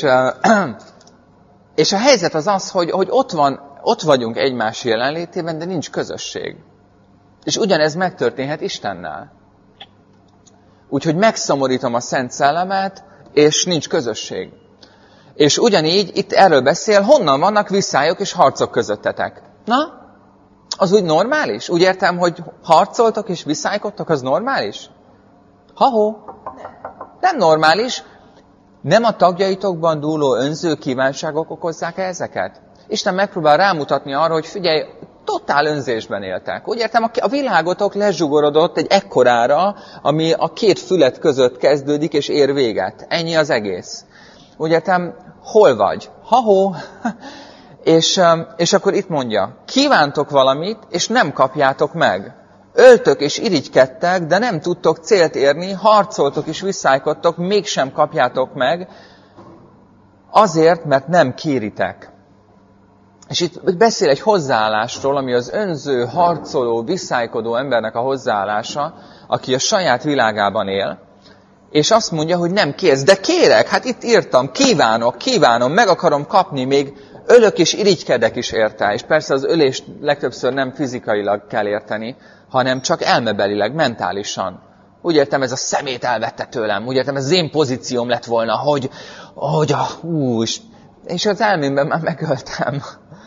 a helyzet az, hogy ott vagyunk egymás jelenlétében, de nincs közösség. És ugyanez megtörténhet Istennel. Úgyhogy megszomorítom a Szent Szellemet, és nincs közösség. És ugyanígy itt erről beszél, honnan vannak visszályok és harcok közöttetek. Na, az úgy normális? Úgy értem, hogy harcoltok és visszálykodtok, az normális? Ha-ho, nem normális. Nem a tagjaitokban dúló önző kívánságok okozzák ezeket? Isten megpróbál rámutatni arra, hogy figyelj, totál önzésben éltek. Úgy értem, a világotok lezsugorodott egy ekkorára, ami a 2 fület között kezdődik és ér véget. Ennyi az egész. Úgy értem, hol vagy? Ha-ho! És akkor itt mondja, kívántok valamit, és nem kapjátok meg. Öltök és irigykedtek, de nem tudtok célt érni, harcoltok és visszálykodtok, mégsem kapjátok meg, azért, mert nem kéritek. És itt beszél egy hozzáállásról, ami az önző, harcoló, visszálykodó embernek a hozzáállása, aki a saját világában él, és azt mondja, hogy nem kérsz, de kérek, hát itt írtam, kívánom, meg akarom kapni, még ölök és irigykedek is érte. És persze az ölést legtöbbször nem fizikailag kell érteni, hanem csak elmebelileg, mentálisan. Úgy értem, ez a szemét elvette tőlem, úgy értem, ez az én pozícióm lett volna, hogy és az elmémben már megöltem.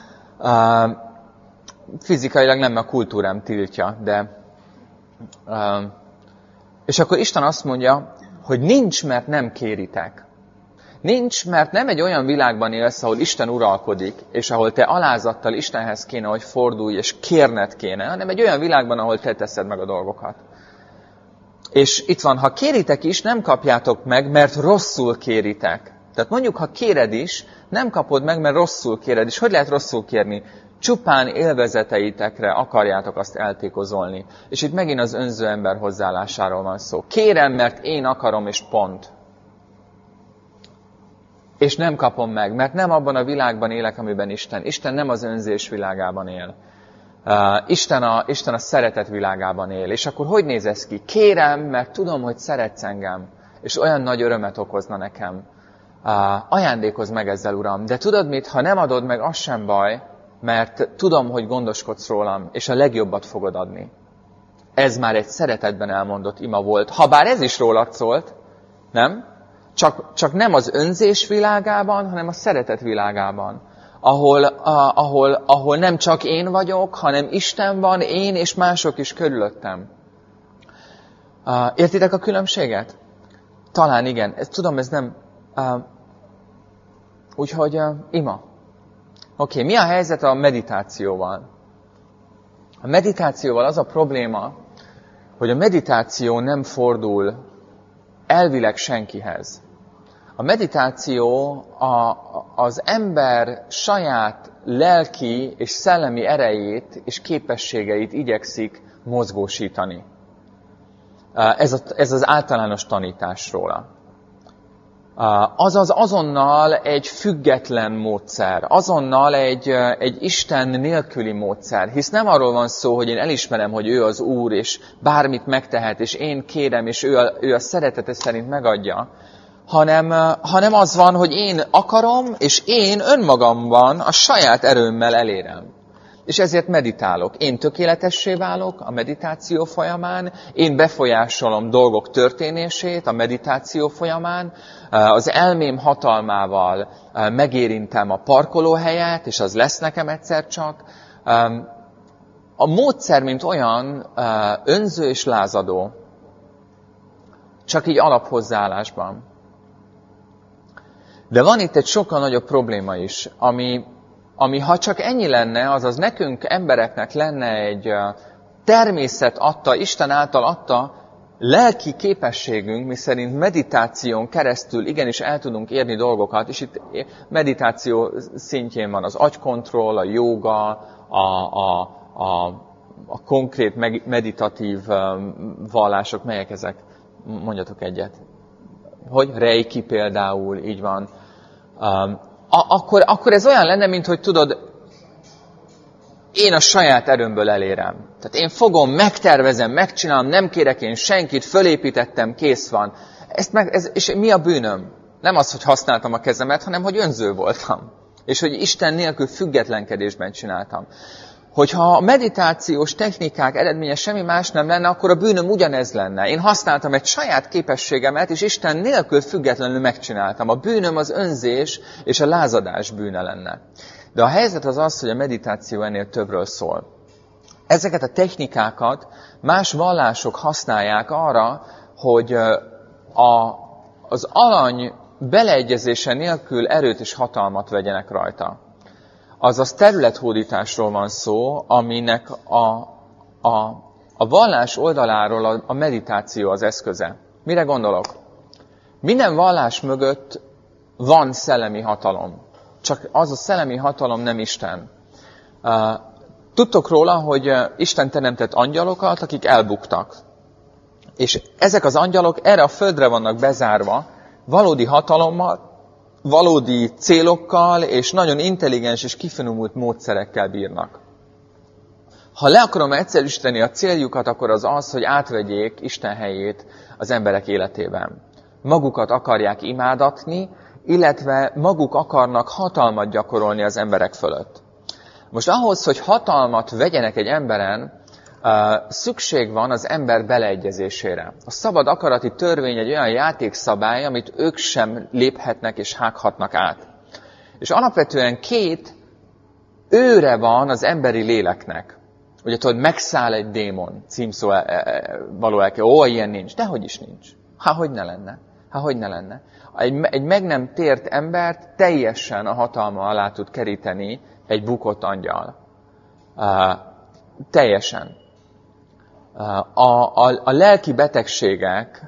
Fizikailag nem, a kultúrám tiltja, de... és akkor Isten azt mondja, hogy nincs, mert nem kéritek. Nincs, mert nem egy olyan világban élsz, ahol Isten uralkodik, és ahol te alázattal Istenhez kéne, hogy fordulj, és kérned kéne, hanem egy olyan világban, ahol te teszed meg a dolgokat. És itt van, ha kéritek is, nem kapjátok meg, mert rosszul kéritek. Tehát mondjuk, ha kéred is, nem kapod meg, mert rosszul kéred. És hogy lehet rosszul kérni? Csupán élvezeteitekre akarjátok azt eltékozolni. És itt megint az önző ember hozzáállásáról van szó. Kérem, mert én akarom, és pont. És nem kapom meg, mert nem abban a világban élek, amiben Isten. Isten nem az önzés világában él. Isten a szeretet világában él. És akkor hogy néz ez ki? Kérem, mert tudom, hogy szeretsz engem, és olyan nagy örömet okozna nekem. Ajándékozz meg ezzel, Uram. De tudod mit? Ha nem adod meg, az sem baj, mert tudom, hogy gondoskodsz rólam, és a legjobbat fogod adni. Ez már egy szeretetben elmondott ima volt. Habár ez is rólad szólt, nem? Csak nem az önzés világában, hanem a szeretet világában. Ahol nem csak én vagyok, hanem Isten van, én és mások is körülöttem. Értitek a különbséget? Talán igen. Tudom, ez nem... Úgyhogy ima. Oké, mi a helyzet a meditációval? A meditációval az a probléma, hogy a meditáció nem fordul elvileg senkihez. A meditáció az ember saját lelki és szellemi erejét és képességeit igyekszik mozgósítani. Ez az általános tanítás róla. Azaz azonnal egy független módszer, azonnal egy Isten nélküli módszer. Hisz nem arról van szó, hogy én elismerem, hogy ő az Úr, és bármit megtehet, és én kérem, és ő a szeretete szerint megadja, hanem az van, hogy én akarom, és én önmagamban a saját erőmmel elérem. És ezért meditálok. Én tökéletessé válok a meditáció folyamán, én befolyásolom dolgok történését a meditáció folyamán, az elmém hatalmával megérintem a parkolóhelyet, és az lesz nekem egyszer csak. A módszer, mint olyan, önző és lázadó, csak így alaphozzáállásban. De van itt egy sokkal nagyobb probléma is, ami ha csak ennyi lenne, azaz nekünk embereknek lenne egy természet adta, Isten által adta lelki képességünk, miszerint meditáción keresztül igenis el tudunk érni dolgokat, és itt meditáció szintjén van az agykontroll, a jóga, a konkrét meditatív vallások, melyek ezek? Mondjatok egyet. Hogy? Reiki például, így van. Akkor ez olyan lenne, mint hogy tudod, én a saját erőmből elérem. Tehát én fogom, megtervezem, megcsinálom, nem kérek én senkit, fölépítettem, kész van. És mi a bűnöm? Nem az, hogy használtam a kezemet, hanem hogy önző voltam. És hogy Isten nélkül függetlenkedésben csináltam. Hogyha a meditációs technikák eredménye semmi más nem lenne, akkor a bűnöm ugyanez lenne. Én használtam egy saját képességemet, és Isten nélkül függetlenül megcsináltam. A bűnöm az önzés és a lázadás bűne lenne. De a helyzet az az, hogy a meditáció ennél többről szól. Ezeket a technikákat más vallások használják arra, hogy az alany beleegyezése nélkül erőt és hatalmat vegyenek rajta. Azaz területhódításról van szó, aminek a vallás oldaláról a meditáció az eszköze. Mire gondolok? Minden vallás mögött van szellemi hatalom. Csak az a szellemi hatalom nem Isten. Tudtok róla, hogy Isten teremtett angyalokat, akik elbuktak. És ezek az angyalok erre a földre vannak bezárva, valódi hatalommal, valódi célokkal és nagyon intelligens és kifinomult módszerekkel bírnak. Ha le akarom egyszerűsíteni a céljukat, akkor az az, hogy átvegyék Isten helyét az emberek életében. Magukat akarják imádatni, illetve maguk akarnak hatalmat gyakorolni az emberek fölött. Most ahhoz, hogy hatalmat vegyenek egy emberen, szükség van az ember beleegyezésére. A szabad akarati törvény egy olyan játékszabály, amit ők sem léphetnek és hághatnak át. És alapvetően két őre van az emberi léleknek. Ugye tudod, megszáll egy démon, címszó való elke. Ilyen nincs. Dehogy is nincs. Hogy ne lenne? Hogy ne lenne? Egy meg nem tért embert teljesen a hatalma alá tud keríteni egy bukott angyal. Teljesen. A lelki betegségek,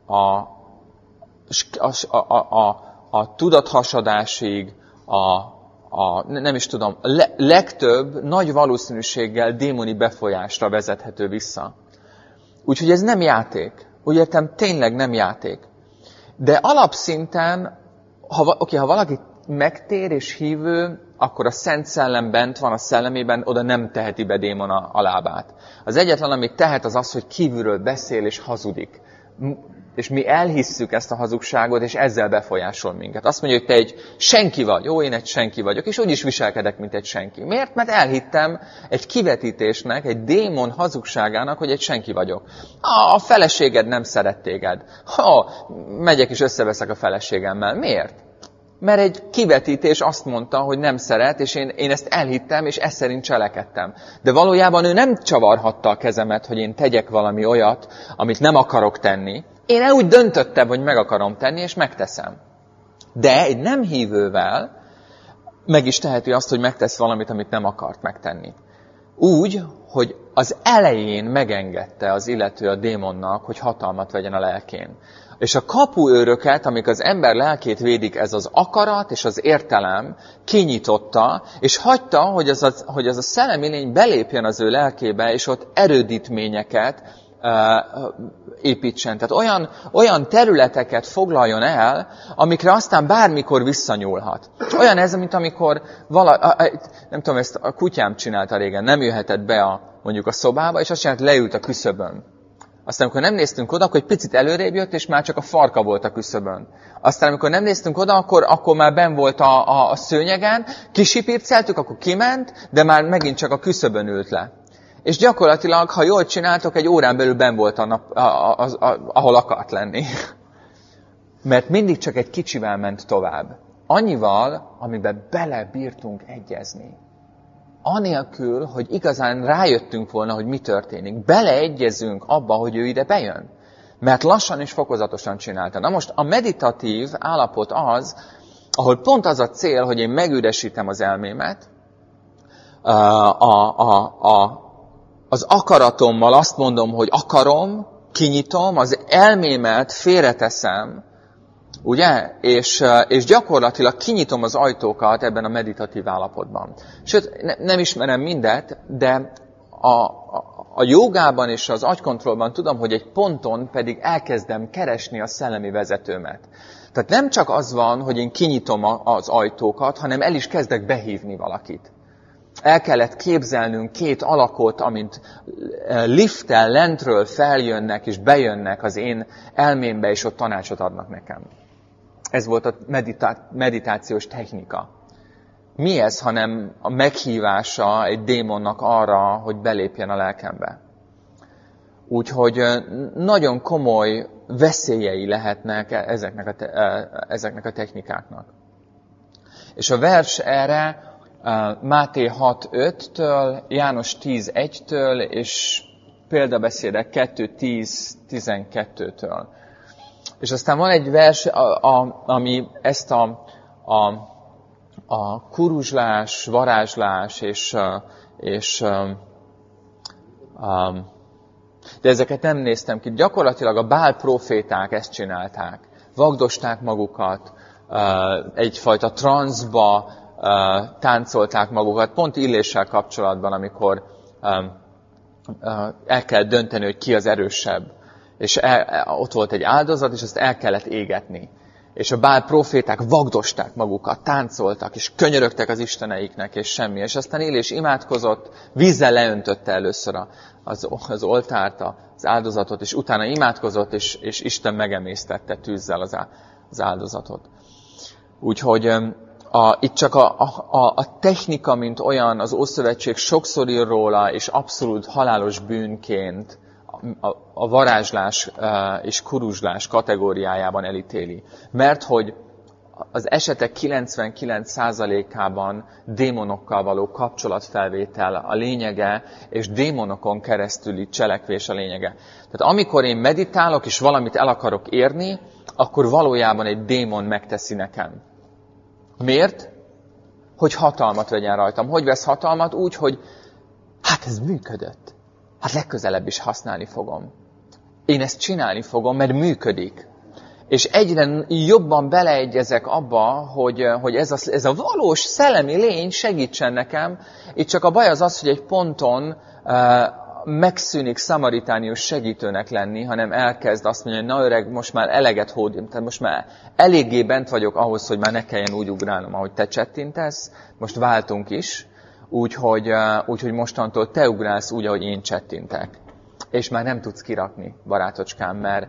a tudathasadásig, nem is tudom, legtöbb nagy valószínűséggel démoni befolyásra vezethető vissza. Úgyhogy ez nem játék. Úgy értem, tényleg nem játék. De alapszinten, ha valaki megtér és hívő, akkor a Szent Szellem bent van a szellemében, oda nem teheti be démon a lábát. Az egyetlen, amit tehet, az az, hogy kívülről beszél és hazudik. És mi elhisszük ezt a hazugságot, és ezzel befolyásol minket. Azt mondja, hogy te egy senki vagy, én egy senki vagyok, és úgy is viselkedek, mint egy senki. Miért? Mert elhittem egy kivetítésnek, egy démon hazugságának, hogy egy senki vagyok. A feleséged nem szeret téged. Megyek és összeveszek a feleségemmel. Miért? Mert egy kivetítés azt mondta, hogy nem szeret, és én ezt elhittem, és ezt szerint cselekedtem. De valójában ő nem csavarhatta a kezemet, hogy én tegyek valami olyat, amit nem akarok tenni. Én úgy döntöttem, hogy meg akarom tenni, és megteszem. De egy nem hívővel meg is teheti azt, hogy megtesz valamit, amit nem akart megtenni. Úgy, hogy az elején megengedte az illető a démonnak, hogy hatalmat vegyen a lelkén. És a kapuőröket, amik az ember lelkét védik, ez az akarat és az értelem kinyitotta, és hagyta, hogy az a szellemi lény belépjen az ő lelkébe, és ott erődítményeket építsen. Tehát olyan területeket foglaljon el, amikre aztán bármikor visszanyúlhat. Olyan ez, mint amikor nem tudom, ezt a kutyám csinálta régen, nem jöhetett be mondjuk a szobába, és azt csinált, leült a küszöbön. Aztán, amikor nem néztünk oda, akkor egy picit előrébb jött, és már csak a farka volt a küszöbön. Aztán, amikor nem néztünk oda, akkor már benn volt a szőnyegen, kisipírceltük, akkor kiment, de már megint csak a küszöbön ült le. És gyakorlatilag, ha jól csináltok, egy órán belül benn volt ahol akart lenni. Mert mindig csak egy kicsivel ment tovább. Annyival, amiben belebírtunk egyezni. Anélkül, hogy igazán rájöttünk volna, hogy mi történik. Beleegyezünk abba, hogy ő ide bejön. Mert lassan és fokozatosan csinálta. Na most a meditatív állapot az, ahol pont az a cél, hogy én megüresítem az elmémet, az akaratommal azt mondom, hogy akarom, kinyitom, az elmémet félreteszem, ugye? És gyakorlatilag kinyitom az ajtókat ebben a meditatív állapotban. Sőt, nem ismerem mindet, de a jogában és az agykontrollban tudom, hogy egy ponton pedig elkezdem keresni a szellemi vezetőmet. Tehát nem csak az van, hogy én kinyitom az ajtókat, hanem el is kezdek behívni valakit. El kellett képzelnünk két alakot, amint lifttel lentről feljönnek és bejönnek az én elmémbe, és ott tanácsot adnak nekem. Ez volt a meditációs technika. Mi ez, hanem a meghívása egy démonnak arra, hogy belépjen a lelkembe. Úgyhogy nagyon komoly veszélyei lehetnek ezeknek a technikáknak. És a vers erre Máté 6.5-től, János 10.1-től, és példabeszédek 2.10.12-től. És aztán van egy vers, ami ezt a kuruzslás, varázslás, de ezeket nem néztem ki. Gyakorlatilag a Bál proféták ezt csinálták. Vagdosták magukat, egyfajta transzba táncolták magukat, pont Illéssel kapcsolatban, amikor el kell dönteni, hogy ki az erősebb. És ott volt egy áldozat, és azt el kellett égetni. És a Bál proféták vagdosták magukat, táncoltak, és könyörögtek az isteneiknek, és semmi. És aztán Illés imádkozott, vízzel leöntötte először az oltárt, az áldozatot, és utána imádkozott, és Isten megemésztette tűzzel az áldozatot. Úgyhogy itt csak a technika, mint olyan, az Ószövetség sokszor ír róla, és abszolút halálos bűnként a varázslás és kuruzslás kategóriájában elítéli. Mert hogy az esetek 99%-ában démonokkal való kapcsolatfelvétel a lényege, és démonokon keresztüli cselekvés a lényege. Tehát amikor én meditálok, és valamit el akarok érni, akkor valójában egy démon megteszi nekem. Miért? Hogy hatalmat vegyen rajtam. Hogy vesz hatalmat? Úgy, hogy hát ez működött. Hát legközelebb is használni fogom. Én ezt csinálni fogom, mert működik. És egyre jobban beleegyezek abba, hogy ez a valós szellemi lény segítsen nekem. Itt csak a baj az, hogy egy ponton megszűnik szamaritánius segítőnek lenni, hanem elkezd azt mondani, hogy na öreg, most már eleget hódim, tehát most már eléggé bent vagyok ahhoz, hogy már ne kelljen úgy ugrálnom, ahogy te csettintesz, most váltunk is, úgyhogy mostantól te ugrálsz úgy, ahogy én csettintek. És már nem tudsz kirakni, barátocskám, mert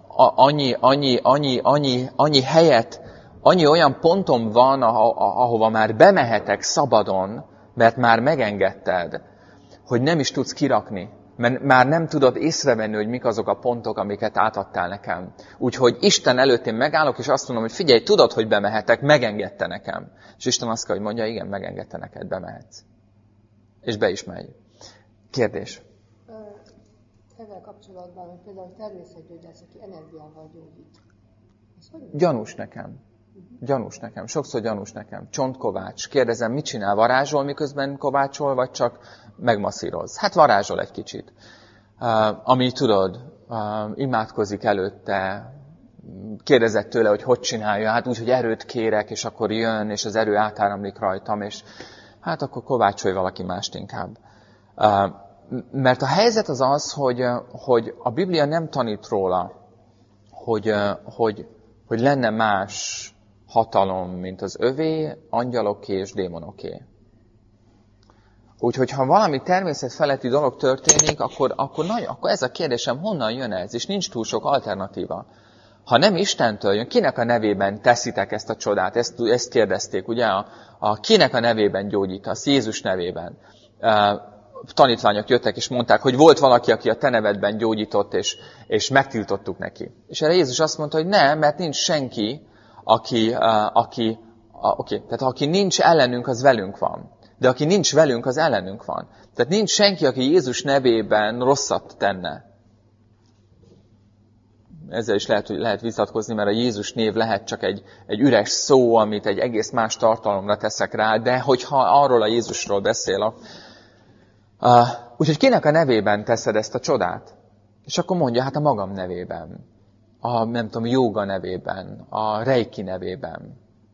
annyi helyet, annyi olyan pontom van, ahova már bemehetek szabadon, mert már megengedted, hogy nem is tudsz kirakni. Mert már nem tudod észrevenni, hogy mik azok a pontok, amiket átadtál nekem. Úgyhogy Isten előtt én megállok, és azt mondom, hogy figyelj, tudod, hogy bemehetek, megengedte nekem. És Isten azt kell, hogy mondja, igen, megengedte neked, bemehetsz. És be is megy. Kérdés? Ezzel kapcsolatban, hogy például természetgyógyász, aki energiával gyógyít. Gyanús nekem. Gyanús nekem. Sokszor gyanús nekem. Csontkovács. Kérdezem, mit csinál? Varázsol, miközben kovácsol, vagy csak megmasszíroz? Hát varázsol egy kicsit. Ami tudod, imádkozik előtte, kérdezett tőle, hogy csinálja. Hát úgy, hogy erőt kérek, és akkor jön, és az erő átáramlik rajtam, és hát akkor kovácsolj valaki mást inkább. Mert a helyzet az, hogy a Biblia nem tanít róla, hogy lenne más hatalom, mint az övé, angyaloké és démonoké. Úgyhogy ha valami természetfeletti dolog történik, akkor ez a kérdésem, honnan jön ez? És nincs túl sok alternatíva. Ha nem Istentől jön, kinek a nevében teszitek ezt a csodát? Ezt kérdezték, ugye? Kinek a nevében gyógyítasz? Jézus nevében. Tanítványok jöttek és mondták, hogy volt valaki, aki a te nevedben gyógyított, és megtiltottuk neki. És erre Jézus azt mondta, hogy nem, mert nincs senki, tehát aki nincs ellenünk, az velünk van. De aki nincs velünk, az ellenünk van. Tehát nincs senki, aki Jézus nevében rosszat tenne. Ezzel is lehet vitatkozni, mert a Jézus név lehet csak egy üres szó, amit egy egész más tartalomra teszek rá, de hogyha arról a Jézusról beszél, úgyhogy kinek a nevében teszed ezt a csodát? És akkor mondja, hát a magam nevében, jóga nevében, a reiki nevében.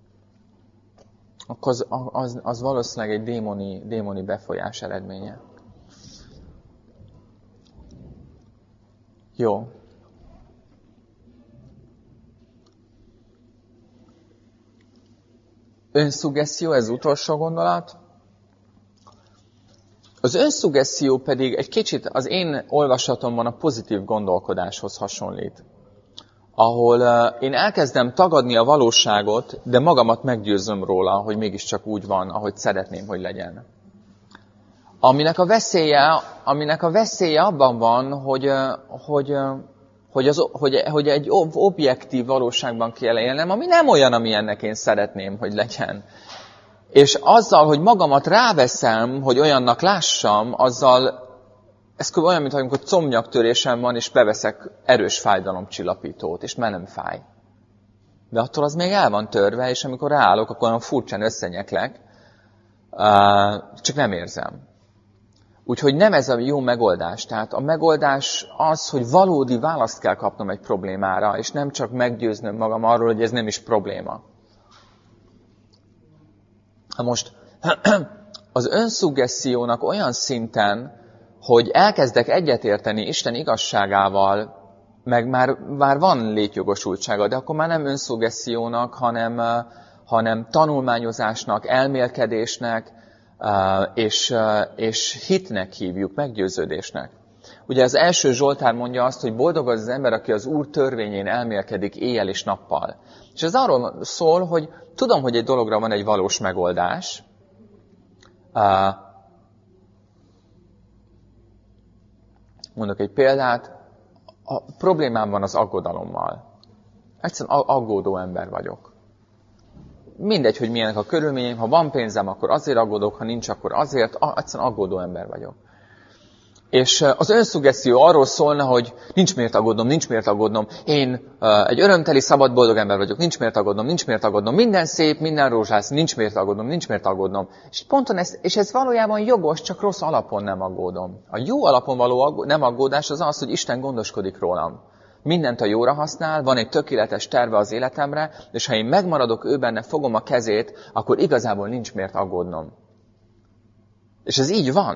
Akkor az valószínűleg egy démoni befolyás eredménye. Jó. Önszuggeszió, ez utolsó gondolat. Az önszuggeszió pedig egy kicsit az én olvasatomban a pozitív gondolkodáshoz hasonlít. Ahol én elkezdem tagadni a valóságot, de magamat meggyőzöm róla, hogy mégiscsak úgy van, ahogy szeretném, hogy legyen. Aminek a veszélye abban van, hogy egy objektív valóságban kell élnem, ami nem olyan, amilyennek én szeretném, hogy legyen. És azzal, hogy magamat ráveszem, hogy olyannak lássam, azzal, ez olyan, mint amikor combnyaktörésem van, és beveszek erős fájdalomcsillapítót, és már nem fáj. De attól az még el van törve, és amikor ráállok, akkor olyan furcsán összenyeklek, csak nem érzem. Úgyhogy nem ez a jó megoldás. Tehát a megoldás az, hogy valódi választ kell kapnom egy problémára, és nem csak meggyőznöm magam arról, hogy ez nem is probléma. Most az önszuggesziónak olyan szinten, hogy elkezdek egyetérteni Isten igazságával, meg már van létjogosultsága, de akkor már nem önszuggesziónak, hanem tanulmányozásnak, elmélkedésnek, és hitnek hívjuk, meggyőződésnek. Ugye az első Zsoltár mondja azt, hogy boldog az ember, aki az Úr törvényén elmélkedik éjjel és nappal. És ez arról szól, hogy tudom, hogy egy dologra van egy valós megoldás. Mondok egy példát. A problémám van az aggodalommal. Egyszerűen aggódó ember vagyok. Mindegy, hogy milyenek a körülményeim. Ha van pénzem, akkor azért aggódok, ha nincs, akkor azért. Egyszerűen aggódó ember vagyok. És az önszuggeszió arról szólna, hogy nincs miért aggódnom. Én egy örömteli, szabad, boldog ember vagyok. Nincs miért aggódnom. Minden szép, minden rózsás, nincs miért aggódnom. És ponton ez valójában jogos, csak rossz alapon nem aggódom. A jó alapon való nem aggódás az az, hogy Isten gondoskodik rólam. Mindent a jóra használ, van egy tökéletes terve az életemre, és ha én megmaradok ő benne, fogom a kezét, akkor igazából nincs miért aggódnom. És ez így van.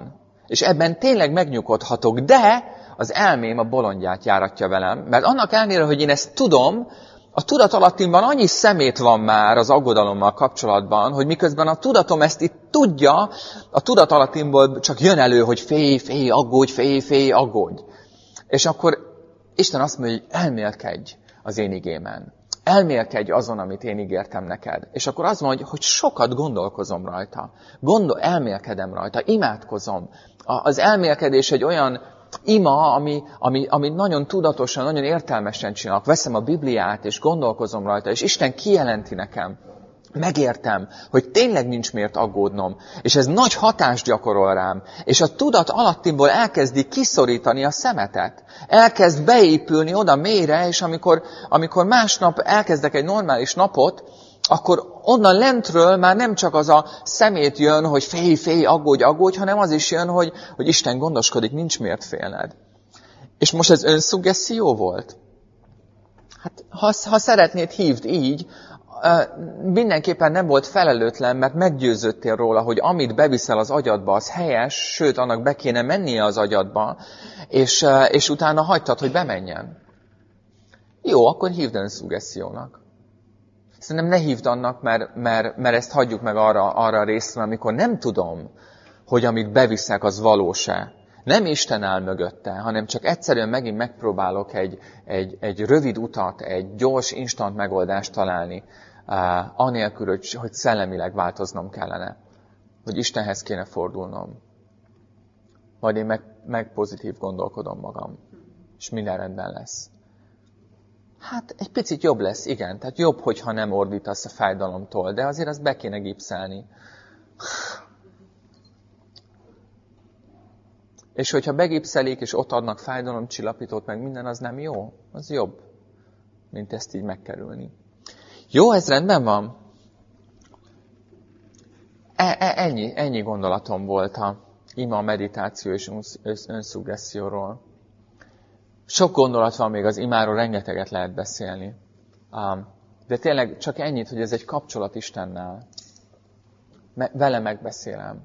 És ebben tényleg megnyugodhatok, de az elmém a bolondját járatja velem, mert annak ellenére, hogy én ezt tudom, a tudatalattimban annyi szemét van már az aggodalommal kapcsolatban, hogy miközben a tudatom ezt itt tudja, a tudatalattimból csak jön elő, hogy félj, aggódj. És akkor Isten azt mondja, hogy elmélkedj az én igémen. Elmélkedj azon, amit én ígértem neked. És akkor az mondja, hogy sokat gondolkozom rajta. Elmélkedem rajta, imádkozom. Az elmélkedés egy olyan ima, ami nagyon tudatosan, nagyon értelmesen csinálok. Veszem a Bibliát, és gondolkozom rajta, és Isten kijelenti nekem. Megértem, hogy tényleg nincs miért aggódnom, és ez nagy hatást gyakorol rám, és a tudat alattimból elkezdi kiszorítani a szemetet. Elkezd beépülni oda mélyre, és amikor másnap elkezdek egy normális napot, akkor onnan lentről már nem csak az a szemét jön, hogy félj, aggódj, hanem az is jön, hogy Isten gondoskodik, nincs miért félned. És most ez önszuggeszió volt? Hát, ha szeretnéd, hívd így, mindenképpen nem volt felelőtlen, mert meggyőződtél róla, hogy amit beviszel az agyadba, az helyes, sőt, annak be kéne mennie az agyadba, és utána hagytad, hogy bemenjen. Jó, akkor hívd önszuggesziónak. Szerintem ne hívd annak, mert ezt hagyjuk meg arra a részre, amikor nem tudom, hogy amit beviszek, az valós-e. Nem Isten áll mögötte, hanem csak egyszerűen megint megpróbálok egy rövid utat, egy gyors, instant megoldást találni, anélkül, hogy szellemileg változnom kellene. Hogy Istenhez kéne fordulnom. Majd én meg pozitív gondolkodom magam. És minden rendben lesz. Hát egy picit jobb lesz, igen. Tehát jobb, hogyha nem ordítasz a fájdalomtól, de azért azt be kéne gipszelni. És hogyha begipszelik, és ott adnak fájdalomcsillapítót, meg minden, az nem jó. Az jobb, mint ezt így megkerülni. Jó, ez rendben van? Ennyi gondolatom volt a ima, meditáció és önszuggeszióról. Sok gondolat van még az imáról, rengeteget lehet beszélni. De tényleg csak ennyit, hogy ez egy kapcsolat Istennel. Vele megbeszélem.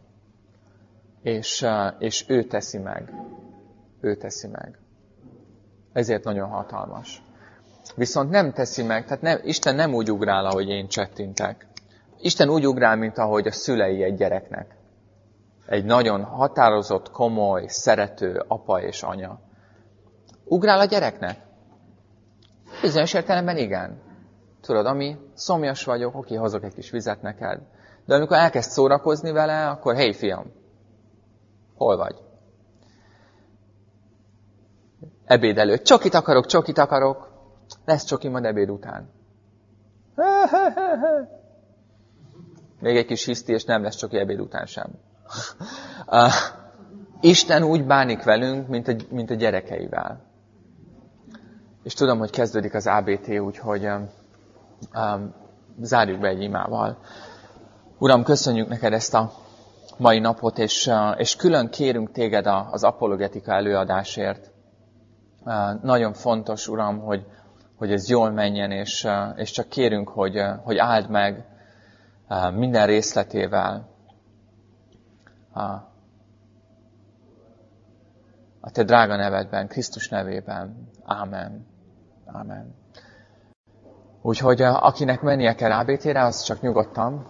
És ő teszi meg. Ő teszi meg. Ezért nagyon hatalmas. Viszont nem teszi meg, tehát Isten nem úgy ugrál, ahogy én csettintek. Isten úgy ugrál, mint ahogy a szülei egy gyereknek. Egy nagyon határozott, komoly, szerető apa és anya. Ugrál a gyereknek? Bizonyos értelemben igen. Tudod, ami szomjas vagyok, oké, hozok egy kis vizet neked. De amikor elkezd szórakozni vele, akkor hey fiam, hol vagy? Ebéd előtt. Csokit akarok. Lesz csoki majd ebéd után. Még egy kis hiszti, és nem lesz csoki ebéd után sem. Isten úgy bánik velünk, mint a gyerekeivel. És tudom, hogy kezdődik az ABT, úgyhogy zárjuk be egy imával. Uram, köszönjük neked ezt a mai napot, és külön kérünk téged az apologetika előadásért. Nagyon fontos, Uram, hogy ez jól menjen, és csak kérünk, hogy áld meg minden részletével a te drága nevedben, Krisztus nevében. Ámen. Ámen. Úgyhogy akinek mennie kell ABT-re, az csak nyugodtan.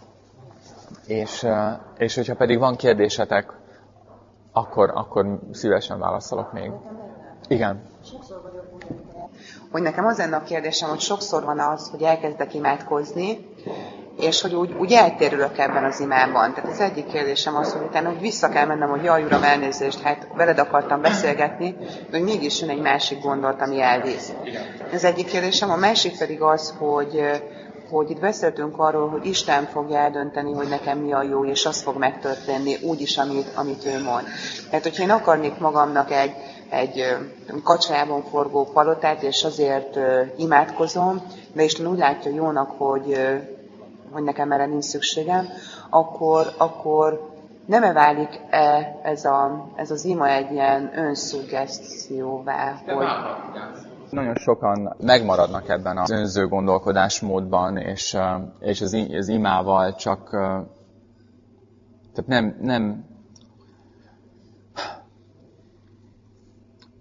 És hogyha pedig van kérdésetek, akkor szívesen válaszolok még. Igen. Hogy nekem az lenne a kérdésem, hogy sokszor van az, hogy elkezdek imádkozni, és hogy úgy eltérülök ebben az imában. Tehát az egyik kérdésem az, hogy utána hogy vissza kell mennem, hogy jaj, Uram, elnézést, hát veled akartam beszélgetni, de hogy mégis jön egy másik gondolat, ami elvisz. Ez egyik kérdésem. A másik pedig az, hogy itt beszéltünk arról, hogy Isten fogja eldönteni, hogy nekem mi a jó, és az fog megtörténni úgyis, amit ő mond. Tehát, hogyha én akarnék magamnak egy kacsájában forgó palotát, és azért imádkozom, de Isten úgy látja jónak, hogy nekem erre nincs szükségem, akkor nem válik ez az ima egy ilyen önszuggesztióvá, hogy... Nagyon sokan megmaradnak ebben az önző gondolkodásmódban, és az imával csak... Tehát nem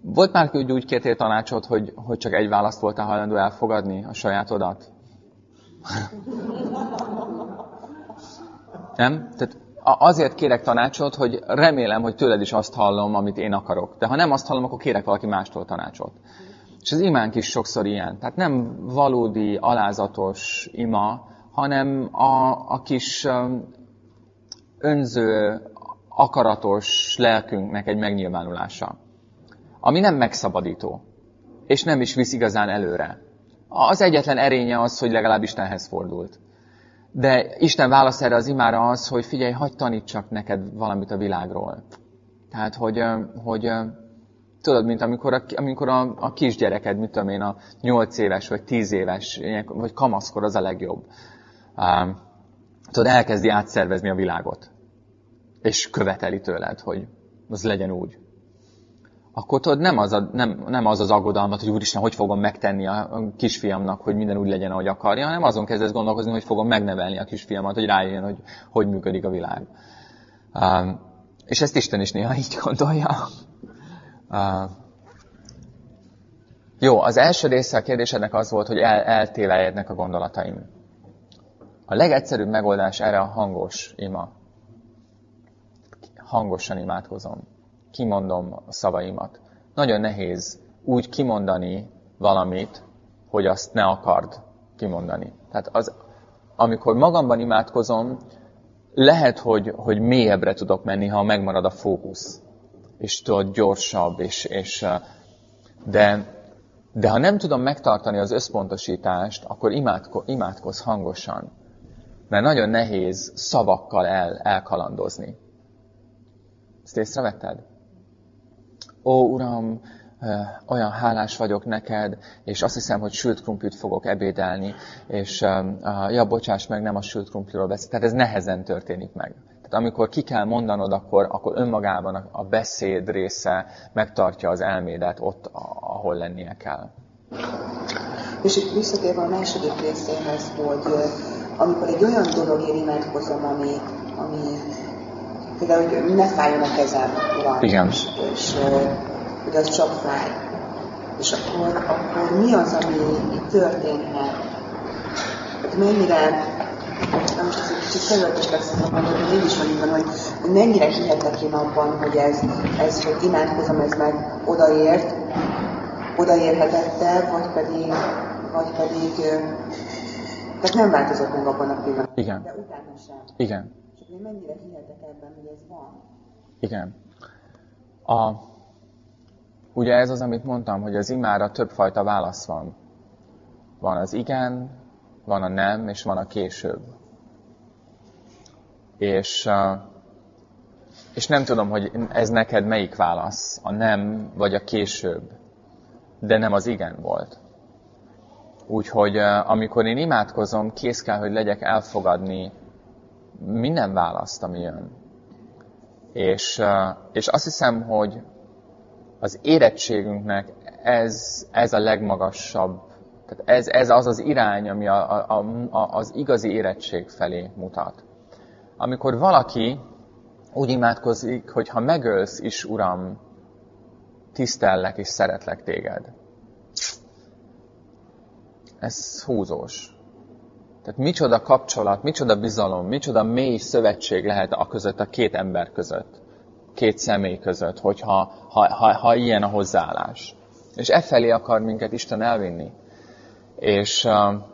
Volt már, hogy úgy kértél tanácsot, hogy csak egy választ voltál hajlandó elfogadni a sajátodat? Nem? Tehát azért kérek tanácsot, hogy remélem, hogy tőled is azt hallom, amit én akarok. De ha nem azt hallom, akkor kérek valaki mástól tanácsot. És az imánk is sokszor ilyen. Tehát nem valódi, alázatos ima, hanem a kis önző, akaratos lelkünknek egy megnyilvánulása. Ami nem megszabadító. És nem is visz igazán előre. Az egyetlen erénye az, hogy legalább Istenhez fordult. De Isten válasz erre az imára az, hogy figyelj, hadd tanítsak neked valamit a világról. Tehát, hogy tudod, mint amikor a kisgyereked, mit tudom én, a 8 éves vagy 10 éves, vagy kamaszkor az a legjobb. Tudod, elkezdi átszervezni a világot. És követeli tőled, hogy az legyen úgy. Akkor tudod, nem az aggodalmat, hogy úristen, hogy fogom megtenni a kisfiamnak, hogy minden úgy legyen, ahogy akarja, hanem azon kezdesz gondolkozni, hogy fogom megnevelni a kisfiamat, hogy rájön, hogy működik a világ. És ezt Isten is néha így gondolja. Jó, az első része a kérdésednek az volt, hogy eltévejednek a gondolataim. A legegyszerűbb megoldás erre a hangos ima. Hangosan imádkozom. Kimondom a szavaimat. Nagyon nehéz úgy kimondani valamit, hogy azt ne akard kimondani. Tehát amikor magamban imádkozom, lehet, hogy mélyebbre tudok menni, ha megmarad a fókusz. És tudod, gyorsabb, de ha nem tudom megtartani az összpontosítást, akkor imádkozz hangosan. Mert nagyon nehéz szavakkal elkalandozni. Ezt észrevetted? Ó, Uram, olyan hálás vagyok neked, és azt hiszem, hogy sült krumplit fogok ebédelni, és bocsáss meg, nem a sült krumpliról beszél. Tehát ez nehezen történik meg. Tehát amikor ki kell mondanod, akkor önmagában a beszéd része megtartja az elmédet ott, ahol lennie kell. És itt visszatérve a második részéhez, hogy amikor egy olyan dologért imádkozom, ami például, hogy ne fájjon a kezem, Uram, igen. És hogy az csak fáj. És akkor mi az, ami itt történhet? Hát mennyire, most ez egy kicsit felületes lesz a mondat, hogy én is van, hogy mennyire hihetek én abban, hogy ez hogy imádkozom, ez meg odaérhetette, vagy pedig tehát nem változott meg abban a pillanatban. Igen. De utána sem. Igen. És én mennyire hihetek ebben, hogy ez van. Igen. Ugye ez az, amit mondtam, hogy az imára többfajta válasz van. Van az igen, van a nem, és van a később. És nem tudom, hogy ez neked melyik válasz, a nem vagy a később. De nem az igen volt. Úgyhogy amikor én imádkozom, kész kell, hogy legyek elfogadni minden választ, ami jön. És azt hiszem, hogy az érettségünknek ez a legmagasabb, tehát ez az az irány, ami az igazi érettség felé mutat. Amikor valaki úgy imádkozik, hogy ha megölsz is, Uram, tisztellek és szeretlek téged. Ez húzós. Tehát micsoda kapcsolat, micsoda bizalom, micsoda mély szövetség lehet a között, a két ember között, két személy között, ha ilyen a hozzáállás. És efelé akar minket Isten elvinni. És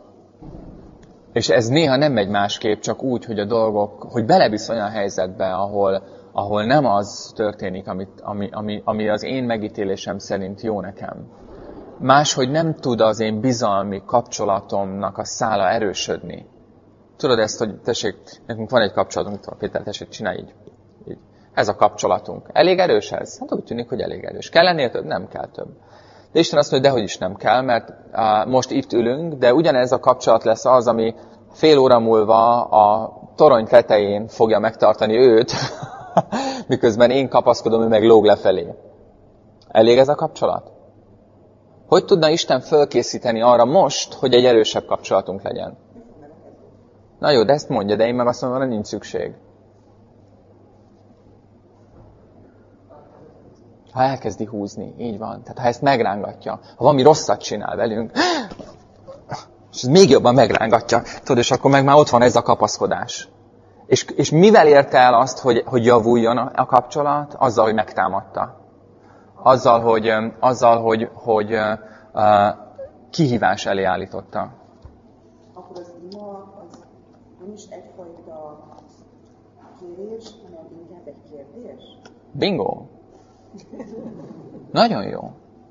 ez néha nem megy másképp, csak úgy, hogy a dolgok, hogy belevisz olyan helyzetbe, ahol nem az történik, ami az én megítélésem szerint jó nekem. Máshogy nem tud az én bizalmi kapcsolatomnak a szála erősödni. Tudod ezt, hogy tessék, nekünk van egy kapcsolatunk, Péter, tessék, csinálj így. Ez a kapcsolatunk. Elég erős ez? Hát úgy tűnik, hogy elég erős. Kell ennél több? Nem kell több. De Isten azt mondja, dehogy is nem kell, mert most itt ülünk, de ugyanez a kapcsolat lesz az, ami fél óra múlva a torony tetején fogja megtartani őt, miközben én kapaszkodom, ő meg lóg lefelé. Elég ez a kapcsolat? Hogy tudna Isten fölkészíteni arra most, hogy egy erősebb kapcsolatunk legyen? Na jó, de ezt mondja, de én meg azt mondom, hogy nincs szükség. Ha elkezdi húzni, így van. Tehát ha ezt megrángatja, ha valami rosszat csinál velünk, és ez még jobban megrángatja, tudod, és akkor meg már ott van ez a kapaszkodás. És mivel érte el azt, hogy javuljon a kapcsolat? Azzal, hogy megtámadta. Azzal, hogy kihívás elé állította. Akkor az ima az nem is egyfajta kérés, hanem inkább egy kérdés? Bingo! Nagyon jó.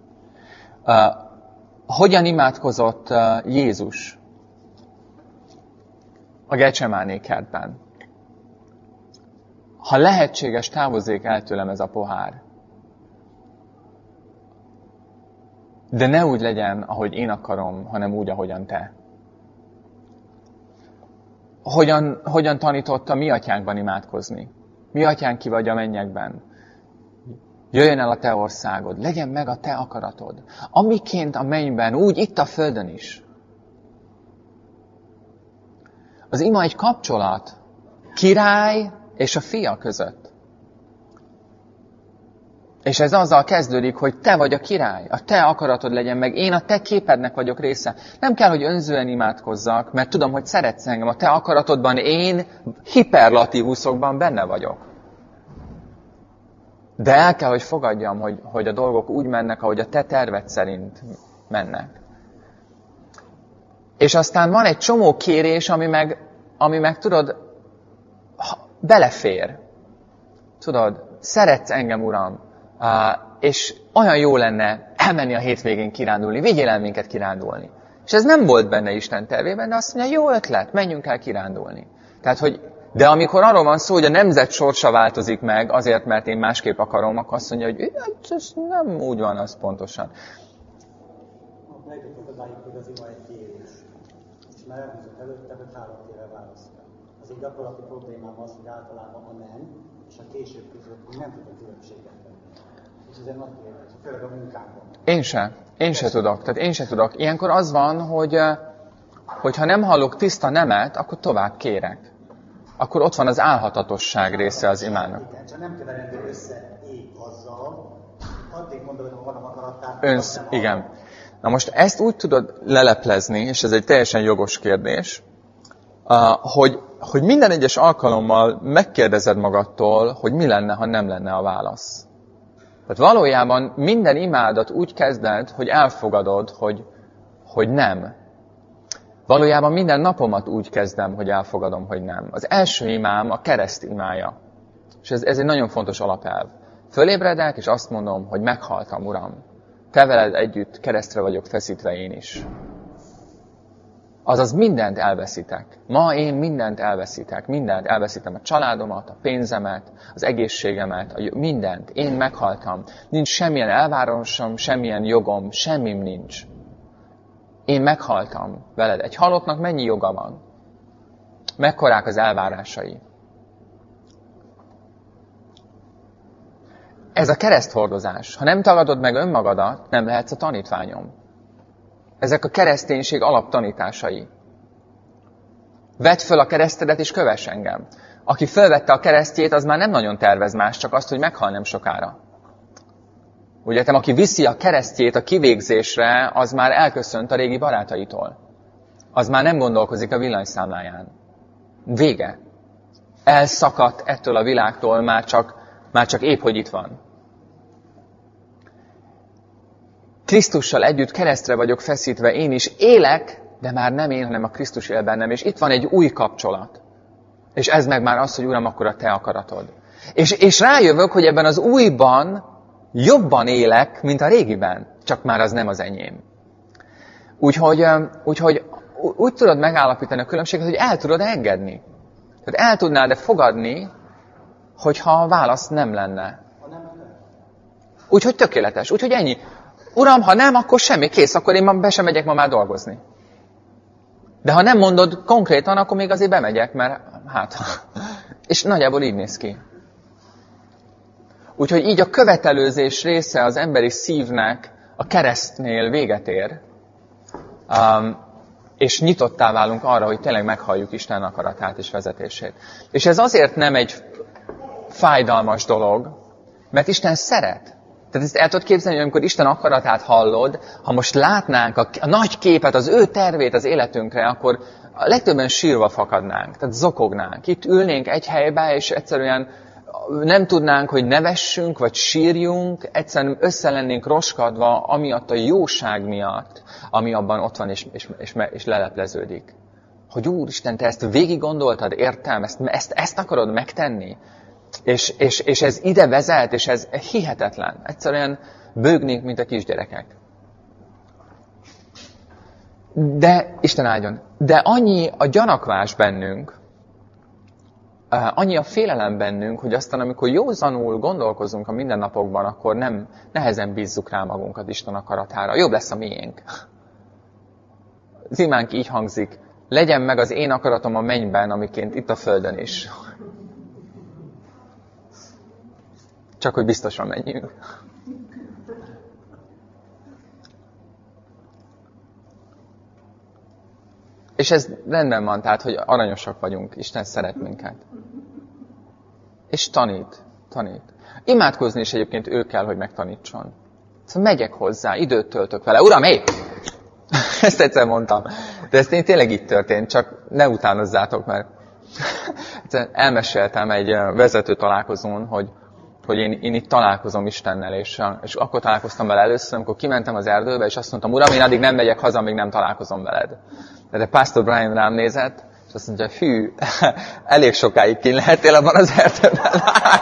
Hogyan imádkozott Jézus a Gecsemáné kertben? Ha lehetséges, távozzék el tőlem ez a pohár. De ne úgy legyen, ahogy én akarom, hanem úgy, ahogyan te. Hogyan tanította mi atyánkban imádkozni? Mi atyánk, ki vagy a mennyekben? Jöjjön el a te országod, legyen meg a te akaratod. Amiként a mennyben, úgy itt a földön is. Az ima egy kapcsolat király és a fia között. És ez azzal kezdődik, hogy te vagy a király, a te akaratod legyen meg, én a te képednek vagyok része. Nem kell, hogy önzően imádkozzak, mert tudom, hogy szeretsz engem, a te akaratodban én hiperlatívuszokban benne vagyok. De el kell, hogy fogadjam, hogy a dolgok úgy mennek, ahogy a te terved szerint mennek. És aztán van egy csomó kérés, ami meg tudod, belefér. Tudod, szeretsz engem, Uram, és olyan jó lenne elmenni a hétvégén kirándulni, vigyél el minket kirándulni. És ez nem volt benne Isten tervében, de azt mondja, jó ötlet, menjünk el kirándulni. Tehát, de amikor arról van szó, hogy a nemzet sorsa változik meg, azért, mert én másképp akarom, akkor azt mondja, hogy ez nem úgy van, az pontosan. Megjutott odáig, hogy az ima egy kérés. És már elhúzott előtte, hogy 3 éve választja. Az egy gyakorlati problémám az, hogy általában a nem és a később között nem tudok különbséget tenni. És ez egy nagy kérdés, főleg a munkámban. Én se tudok. Tehát én se tudok. Ilyenkor az van, hogy ha nem hallok tiszta nemet, akkor tovább kérek. Akkor ott van az álhatatosság része az imának. Igen, csak nem keverendő össze ég azzal, addig mondom, hogy van a akarattál. Igen. Na most ezt úgy tudod leleplezni, és ez egy teljesen jogos kérdés, hogy minden egyes alkalommal megkérdezed magadtól, hogy mi lenne, ha nem lenne a válasz. Tehát valójában minden imádat úgy kezded, hogy elfogadod, hogy nem. Valójában minden napomat úgy kezdem, hogy elfogadom, hogy nem. Az első imám a kereszt imája. És ez egy nagyon fontos alapelv. Fölébredek, és azt mondom, hogy meghaltam, Uram. Te veled együtt keresztre vagyok feszítve én is. Azaz mindent elveszítek. Ma én mindent elveszítek. Mindent elveszítem, a családomat, a pénzemet, az egészségemet, mindent. Én meghaltam. Nincs semmilyen elvárásom, semmilyen jogom, semmim nincs. Én meghaltam veled. Egy halottnak mennyi joga van? Mekkorák az elvárásai? Ez a kereszthordozás. Ha nem tagadod meg önmagadat, nem lehetsz a tanítványom. Ezek a kereszténység alaptanításai. Vedd föl a keresztedet és kövess engem. Aki fölvette a keresztjét, az már nem nagyon tervez más, csak azt, hogy meghal nem sokára. Ugye, aki viszi a keresztjét a kivégzésre, az már elköszönt a régi barátaitól. Az már nem gondolkozik a villanyszámláján. Vége. Elszakadt ettől a világtól, már csak épp, hogy itt van. Krisztussal együtt keresztre vagyok feszítve, én is élek, de már nem én, hanem a Krisztus él bennem. És itt van egy új kapcsolat. És ez meg már az, hogy Uram, akkor a te akaratod. És rájövök, hogy ebben az újban jobban élek, mint a régiben, csak már az nem az enyém. Úgyhogy úgy tudod megállapítani a különbséget, hogy el tudod engedni. Tehát el tudnád-e fogadni, hogyha a válasz nem lenne. Úgyhogy tökéletes, úgyhogy ennyi. Uram, ha nem, akkor semmi, kész, akkor én be sem megyek ma már dolgozni. De ha nem mondod konkrétan, akkor még azért bemegyek, mert és nagyjából így néz ki. Úgyhogy így a követelőzés része az emberi szívnek a keresztnél véget ér, és nyitottá válunk arra, hogy tényleg meghalljuk Isten akaratát és vezetését. És ez azért nem egy fájdalmas dolog, mert Isten szeret. Tehát ezt el tudod képzelni, hogy amikor Isten akaratát hallod, ha most látnánk a nagy képet, az ő tervét az életünkre, akkor a legtöbben sírva fakadnánk, tehát zokognánk. Itt ülnénk egy helybe, és egyszerűen nem tudnánk, hogy nevessünk, vagy sírjunk, egyszerűen össze lennénk roskadva, amiatt a jóság miatt, ami abban ott van, és lelepleződik. Hogy Úristen, te ezt végig gondoltad, értem, ezt akarod megtenni? És ez ide vezet, és ez hihetetlen. Egyszerűen bőgnénk, mint a kisgyerekek. De, Isten áldjon, de annyi a gyanakvás bennünk, annyi a félelem bennünk, hogy aztán, amikor józanul gondolkozunk a mindennapokban, akkor nehezen bízzuk rá magunkat Isten akaratára. Jobb lesz a miénk. Az imánk így hangzik, legyen meg az én akaratom a mennyben, amiként itt a földön is. Csak hogy biztosan menjünk. És ez rendben van, tehát, hogy aranyosak vagyunk, Isten szeret minket. És tanít. Imádkozni is egyébként ő kell, hogy megtanítson. Szóval megyek hozzá, időt töltök vele. Uram, hé! Ezt egyszer mondtam. De ez tényleg így történt, csak ne utánozzátok, mert elmeséltem egy vezető találkozón, hogy én itt találkozom Istennel, és akkor találkoztam vele először, amikor kimentem az erdőbe, és azt mondtam, Uram, én addig nem megyek haza, amíg nem találkozom veled. De Pastor Brian rám nézett, és azt mondja, hű, elég sokáig kint lehettél abban az erdőben.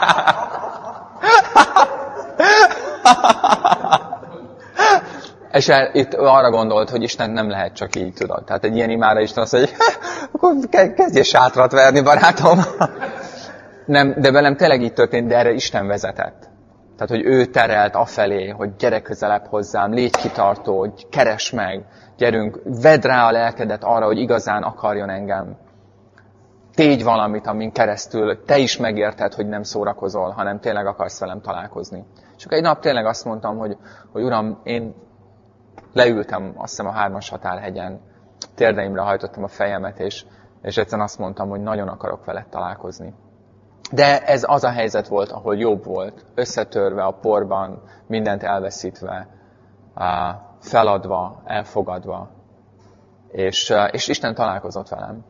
És itt arra gondolt, hogy Isten nem lehet csak így, tudod. Tehát egy ilyen imára Isten azt mondja, akkor kezdjél sátrat verni, barátom. Nem, de velem tényleg így történt, de erre Isten vezetett. Tehát, hogy ő terelt afelé, hogy gyere közelebb hozzám, légy kitartó, hogy keresd meg, gyerünk, vedd rá a lelkedet arra, hogy igazán akarjon engem. Tégy valamit, amin keresztül te is megérted, hogy nem szórakozol, hanem tényleg akarsz velem találkozni. És akkor egy nap tényleg azt mondtam, hogy Uram, én leültem, azt hiszem, a 3-as határhegyen, térdeimre hajtottam a fejemet, és egyszerűen azt mondtam, hogy nagyon akarok veled találkozni. De ez az a helyzet volt, ahol jobb volt, összetörve a porban, mindent elveszítve, feladva, elfogadva. És Isten találkozott velem.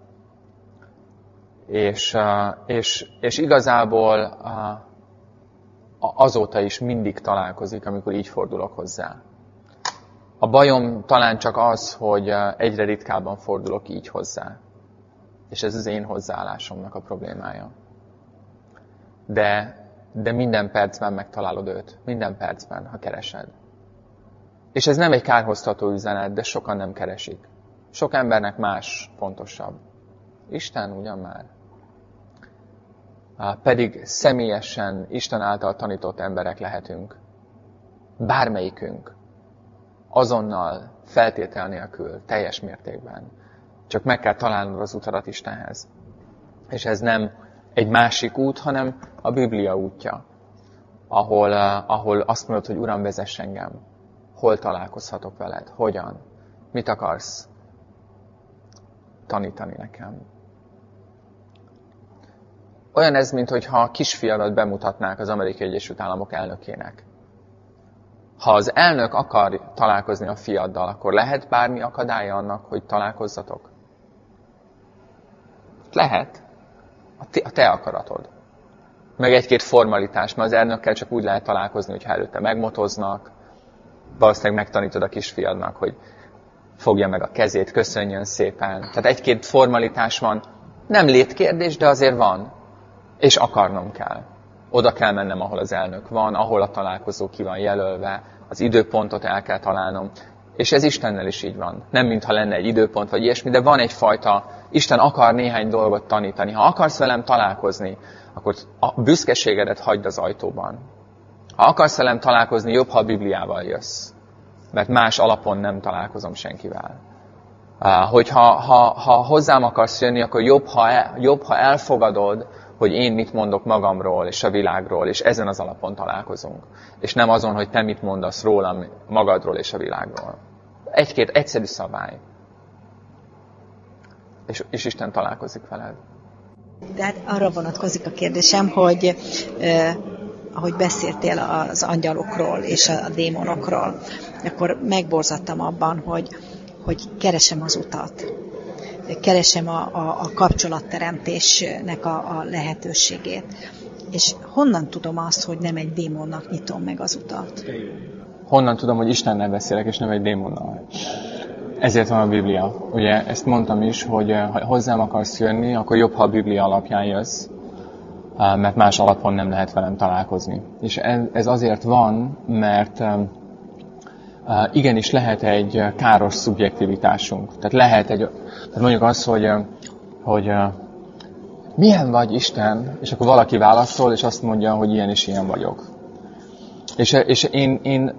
És igazából azóta is mindig találkozik, amikor így fordulok hozzá. A bajom talán csak az, hogy egyre ritkábban fordulok így hozzá. És ez az én hozzáállásomnak a problémája. De minden percben megtalálod őt. Minden percben, ha keresed. És ez nem egy kárhoztató üzenet, de sokan nem keresik. Sok embernek más fontosabb. Isten ugyan már. Pedig személyesen Isten által tanított emberek lehetünk. Bármelyikünk. Azonnal, feltétel nélkül, teljes mértékben. Csak meg kell találnod az utadat Istenhez. És ez nem egy másik út, hanem a Biblia útja, ahol azt mondod, hogy Uram, vezess engem. Hol találkozhatok veled? Hogyan? Mit akarsz tanítani nekem? Olyan ez, mintha a kisfiadat bemutatnák az Amerikai Egyesült Államok elnökének. Ha az elnök akar találkozni a fiaddal, akkor lehet bármi akadálya annak, hogy találkozzatok? Lehet. A te akaratod. Meg egy-két formalitás, mert az elnökkel csak úgy lehet találkozni, hogyha előtte megmotoznak. Valószínűleg megtanítod a kisfiadnak, hogy fogja meg a kezét, köszönjön szépen. Tehát egy-két formalitás van. Nem létkérdés, de azért van. És akarnom kell. Oda kell mennem, ahol az elnök van, ahol a találkozó ki van jelölve, az időpontot el kell találnom. És ez Istennel is így van. Nem mintha lenne egy időpont vagy ilyesmi, de van egyfajta, Isten akar néhány dolgot tanítani. Ha akarsz velem találkozni, akkor a büszkeségedet hagyd az ajtóban. Ha akarsz velem találkozni, jobb, ha a Bibliával jössz. Mert más alapon nem találkozom senkivel. Ha hozzám akarsz jönni, akkor jobb, ha elfogadod, hogy én mit mondok magamról és a világról, és ezen az alapon találkozunk. És nem azon, hogy te mit mondasz rólam, magadról és a világról. Egy-két egyszerű szabály. És Isten találkozik veled. De hát arra vonatkozik a kérdésem, hogy ahogy beszéltél az angyalokról és a démonokról, akkor megborzadtam abban, hogy keresem az utat. Keresem a kapcsolatteremtésnek a lehetőségét. És honnan tudom azt, hogy nem egy démonnak nyitom meg az utat? Honnan tudom, hogy Istennel beszélek, és nem egy démonnal? Ezért van a Biblia. Ugye ezt mondtam is, hogy ha hozzám akarsz jönni, akkor jobb, ha a Biblia alapján jössz, mert más alapon nem lehet velem találkozni. És ez azért van, mert igenis lehet egy káros szubjektivitásunk. Tehát mondjuk az, hogy milyen vagy Isten, és akkor valaki válaszol, és azt mondja, hogy ilyen és ilyen vagyok. És én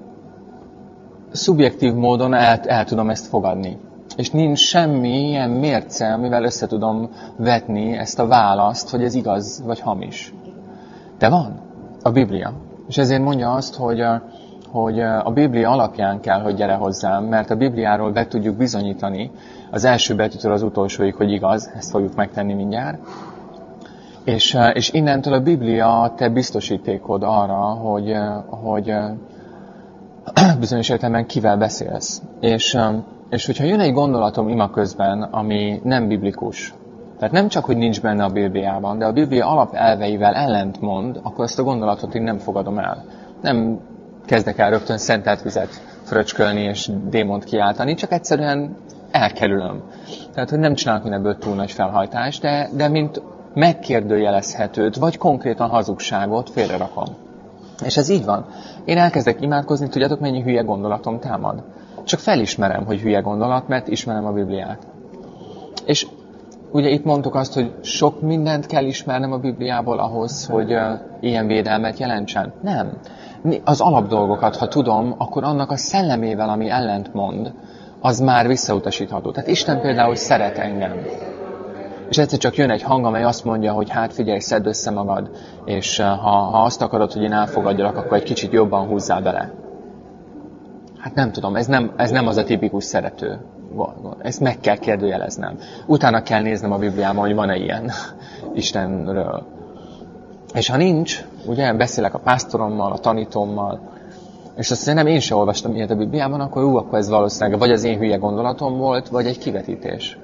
szubjektív módon el tudom ezt fogadni. És nincs semmi ilyen mérce, amivel össze tudom vetni ezt a választ, hogy ez igaz vagy hamis. De van a Biblia. És ezért mondja azt, hogy a Biblia alapján kell, hogy gyere hozzám, mert a Bibliáról be tudjuk bizonyítani az első betűtől az utolsóig, hogy igaz, ezt fogjuk megtenni mindjárt. És innentől a Biblia a te biztosítékod arra, hogy bizonyos értelemben kivel beszélsz. És hogyha jön egy gondolatom ima közben, ami nem biblikus, tehát nem csak, hogy nincs benne a Bibliában, de a Biblia alapelveivel ellentmond, akkor ezt a gondolatot én nem fogadom el. Nem kezdek el rögtön szentelt vizet fröcskölni és démont kiáltani, csak egyszerűen elkerülöm. Tehát, hogy nem csinálok ebből túl nagy felhajtást, de mint megkérdőjelezhetőt, vagy konkrétan hazugságot félrerakom. És ez így van. Én elkezdek imádkozni, tudjátok, mennyi hülye gondolatom támad? Csak felismerem, hogy hülye gondolat, mert ismerem a Bibliát. És ugye itt mondtuk azt, hogy sok mindent kell ismernem a Bibliából ahhoz, hogy ilyen védelmet jelentsen. Nem. Az alapdolgokat, ha tudom, akkor annak a szellemével, ami ellentmond, az már visszautasítható. Tehát Isten például szeret engem. És egyszer csak jön egy hang, amely azt mondja, hogy hát figyelj, szedd össze magad, és ha azt akarod, hogy én elfogadjalak, akkor egy kicsit jobban húzzál bele. Hát nem tudom, ez nem az a tipikus szerető. Ezt meg kell kérdőjeleznem. Utána kell néznem a Bibliában, hogy van-e ilyen Istenről. És ha nincs, ugye beszélek a pásztorommal, a tanítómmal, és azt szerintem én sem olvastam ilyet a Bibliában, akkor ez valószínűleg vagy az én hülye gondolatom volt, vagy egy kivetítés.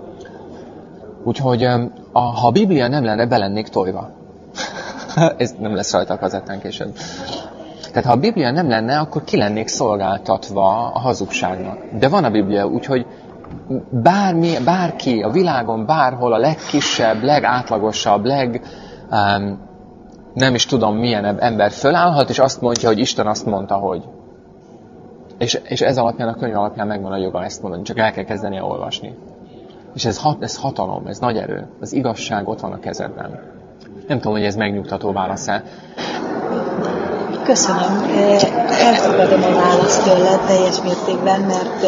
Úgyhogy ha a Biblia nem lenne, be lennék tojva. Ez nem lesz rajta a kazettán később. Tehát ha a Biblia nem lenne, akkor ki lennék szolgáltatva a hazugságnak. De van a Biblia, úgyhogy bárki a világon, bárhol a legkisebb, legátlagosabb, nem is tudom milyen ember fölállhat, és azt mondja, hogy Isten azt mondta, hogy. És ez alapján, a könyv alapján megvan a joga ezt mondani, csak el kell kezdeni olvasni. És ez hatalom, ez nagy erő. Az igazság ott van a kezedben. Nem tudom, hogy ez megnyugtató válasz-e. Köszönöm. Elfogadom a választ tőled teljes mértékben, mert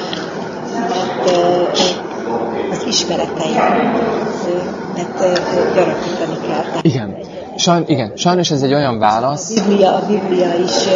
az ismereteimet gyarapítani kell. Igen, sajnos ez egy olyan válasz. A Biblia is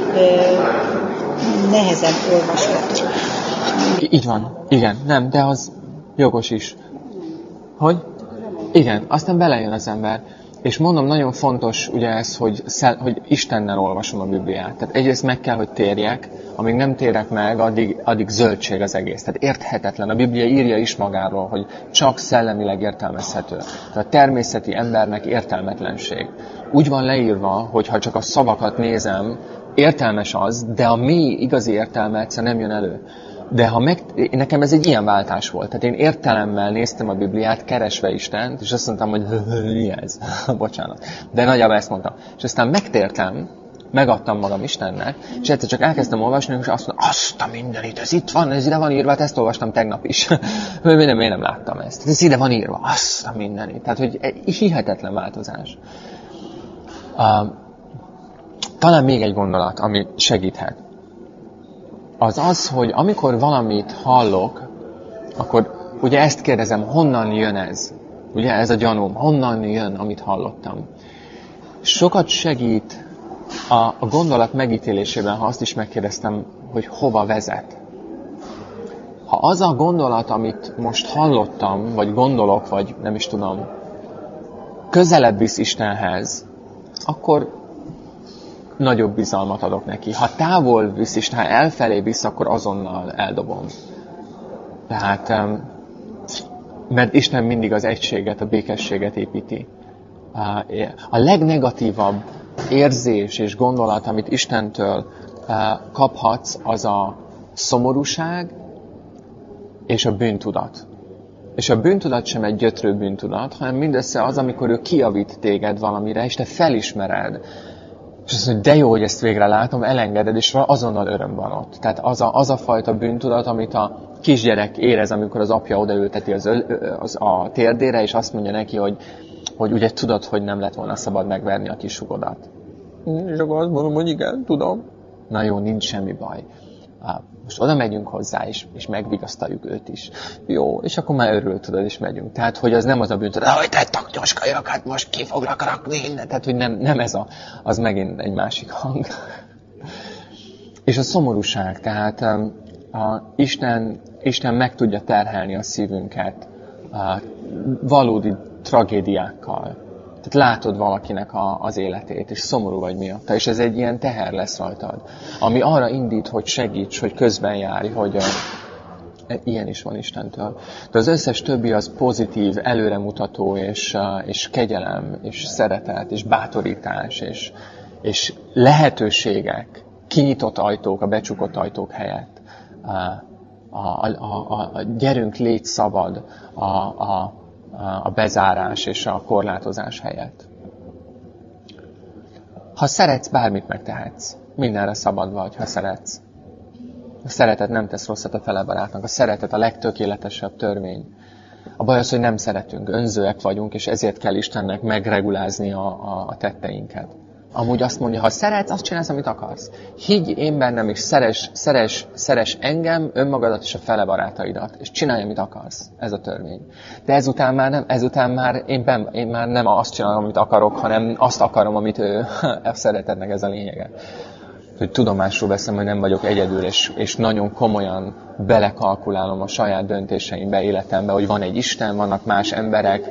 nehezen olvasható. Így van, igen, nem, de az jogos is. Hogy? Igen, aztán belejön az ember. És mondom, nagyon fontos ugye ez, hogy Istennel olvasom a Bibliát. Tehát egyrészt meg kell, hogy térjek, amíg nem térek meg, addig zöldség az egész. Tehát érthetetlen. A Biblia írja is magáról, hogy csak szellemileg értelmezhető. Tehát a természeti embernek értelmetlenség. Úgy van leírva, hogy ha csak a szavakat nézem, értelmes az, de a mély igazi értelme egyszer nem jön elő. De nekem ez egy ilyen váltás volt. Tehát én értelemmel néztem a Bibliát, keresve Istent, és azt mondtam, hogy mi ez? Bocsánat. De nagyjából ezt mondtam. És aztán megtértem, megadtam magam Istennek, és egyszer csak elkezdtem olvasni, és azt mondtam, azt a mindenit, ez itt van, ez ide van írva, hát ezt olvastam tegnap is. Én nem láttam ezt. Ez ide van írva, azt a mindenit. Tehát, hogy egy hihetetlen változás. Talán még egy gondolat, ami segíthet. Az, hogy amikor valamit hallok, akkor ugye ezt kérdezem, honnan jön ez? Ugye ez a gyanúm, honnan jön, amit hallottam? Sokat segít a gondolat megítélésében, ha azt is megkérdeztem, hogy hova vezet. Ha az a gondolat, amit most hallottam, vagy gondolok, vagy nem is tudom, közelebb visz Istenhez, akkor nagyobb bizalmat adok neki. Ha távol visz, és ha elfelé visz, akkor azonnal eldobom. Tehát, mert Isten mindig az egységet, a békességet építi. A legnegatívabb érzés és gondolat, amit Istentől kaphatsz, az a szomorúság és a bűntudat. És a bűntudat sem egy gyötrő bűntudat, hanem mindössze az, amikor ő kijavít téged valamire, és te felismered. És azt mondja, de jó, hogy ezt végre látom, elengeded, és azonnal öröm van ott. Tehát az a fajta bűntudat, amit a kisgyerek érez, amikor az apja odaülteti a térdére, és azt mondja neki, hogy ugye tudod, hogy nem lett volna szabad megverni a kisugodat. És akkor azt mondom, hogy igen, tudom. Na jó, nincs semmi baj. Most oda megyünk hozzá, és megvigasztaljuk őt is. Jó, és akkor már örül, tudod, és megyünk. Tehát, hogy az nem az a bűntudat, hogy te taknyoskajak, hát most ki foglak rakni. Tehát, hogy nem ez az megint egy másik hang. És a szomorúság, tehát Isten meg tudja terhelni a szívünket valódi tragédiákkal. Tehát látod valakinek az életét, és szomorú vagy miatta, és ez egy ilyen teher lesz rajtad, ami arra indít, hogy segíts, hogy közben járj, hogy ilyen is van Istentől. De az összes többi az pozitív, előremutató, és kegyelem, és szeretet, és bátorítás, és lehetőségek, kinyitott ajtók, a becsukott ajtók helyett. A gyerünk, légy szabad, a bezárás és a korlátozás helyett. Ha szeretsz, bármit megtehetsz. Mindenre szabad vagy, ha szeretsz. A szeretet nem tesz rosszat a fele barátnak. A szeretet a legtökéletesebb törvény. A baj az, hogy nem szeretünk, önzőek vagyunk, és ezért kell Istennek megregulázni a tetteinket. Amúgy azt mondja, ha szeretsz, azt csinálsz, amit akarsz. Higgy én bennem, és szeress engem, önmagadat és a fele barátaidat, és csinálj, amit akarsz. Ez a törvény. De ezután már én már nem azt csinálom, amit akarok, hanem azt akarom, amit ő. A szeretetnek ez a lényege. Hogy tudomásul veszem, hogy nem vagyok egyedül, és nagyon komolyan belekalkulálom a saját döntéseimbe, életembe, hogy van egy Isten, vannak más emberek,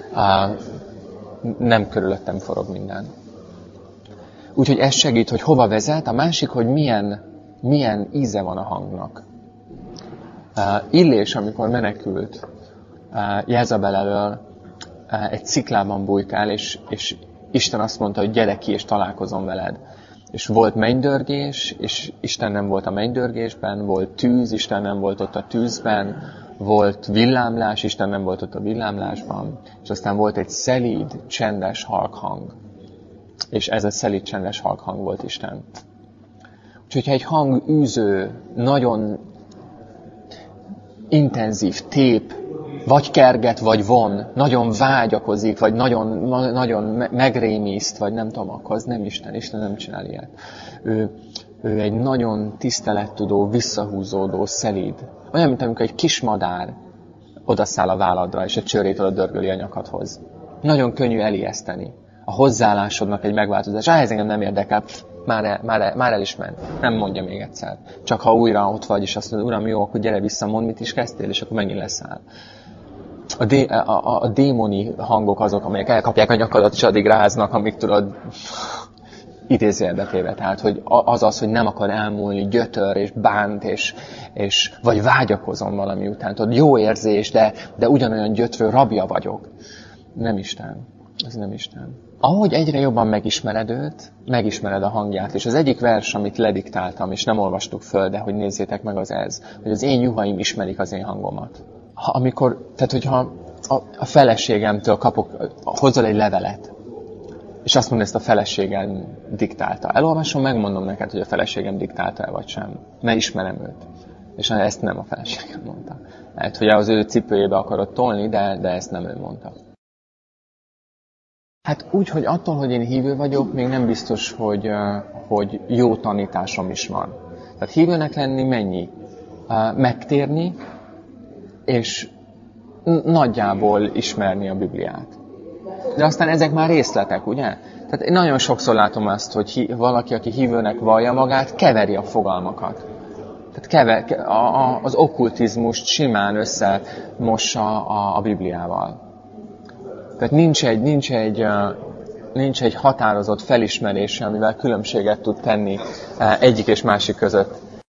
nem körülöttem forog minden. Úgyhogy ez segít, hogy hova vezet, a másik, hogy milyen íze van a hangnak. Illés, amikor menekült Jezabel elől, egy sziklában bújt el, és Isten azt mondta, hogy gyere ki, és találkozom veled. És volt mennydörgés, és Isten nem volt a mennydörgésben, volt tűz, Isten nem volt ott a tűzben, volt villámlás, Isten nem volt ott a villámlásban, és aztán volt egy szelíd, csendes, halk hang. És ez a szelíd, csendes, halk hang volt Isten. Úgyhogy ha egy hang űző, nagyon intenzív, tép, vagy kerget, vagy von, nagyon vágyakozik, vagy nagyon megrémiszt, vagy nem tudom, akkor az nem Isten. Isten nem csinál ilyet. Ő egy nagyon tisztelettudó, visszahúzódó, szelíd. Olyan, mint amikor egy kis madár odaszáll a válladra, és egy csőrét oda dörgöli a nyakadhoz. Nagyon könnyű elijeszteni. A hozzáállásodnak egy megváltozás. Ez engem nem érdekel, már el is ment. Nem mondja még egyszer. Csak ha újra ott vagy, és azt mondod, Uram, jó, akkor gyere vissza, mondd, mit is kezdtél, és akkor megint leszáll. A démoni hangok azok, amelyek elkapják a nyakadat, és addig ráznak, amíg tudod idézőjelbe téve. Tehát, hogy az, hogy nem akar elmúlni, gyötör, és bánt, és vagy vágyakozom valami után. Tudod, jó érzés, de ugyanolyan gyötrő rabja vagyok. Nem Isten. Ez nem Isten. Ahogy egyre jobban megismered őt, megismered a hangját. És az egyik vers, amit lediktáltam, és nem olvastuk föl, de hogy nézzétek meg, az ez, hogy az én juhaim ismerik az én hangomat. Tehát, hogyha a feleségemtől hozol egy levelet, és azt mondja, ezt a feleségem diktálta. Elolvasom, megmondom neked, hogy a feleségem diktálta-e vagy sem. Mert ismerem őt. És ezt nem a feleségem mondta. Lehet, hogy az ő cipőjébe akarod tolni, de ezt nem ő mondta. Hát úgy, hogy attól, hogy én hívő vagyok, még nem biztos, hogy jó tanításom is van. Tehát hívőnek lenni mennyi? Megtérni, és nagyjából ismerni a Bibliát. De aztán ezek már részletek, ugye? Tehát én nagyon sokszor látom azt, hogy valaki, aki hívőnek vallja magát, keveri a fogalmakat. Tehát az okkultizmust simán összemossa a Bibliával. Tehát nincs egy nincs egy határozott felismerése, amivel különbséget tud tenni egyik és másik között.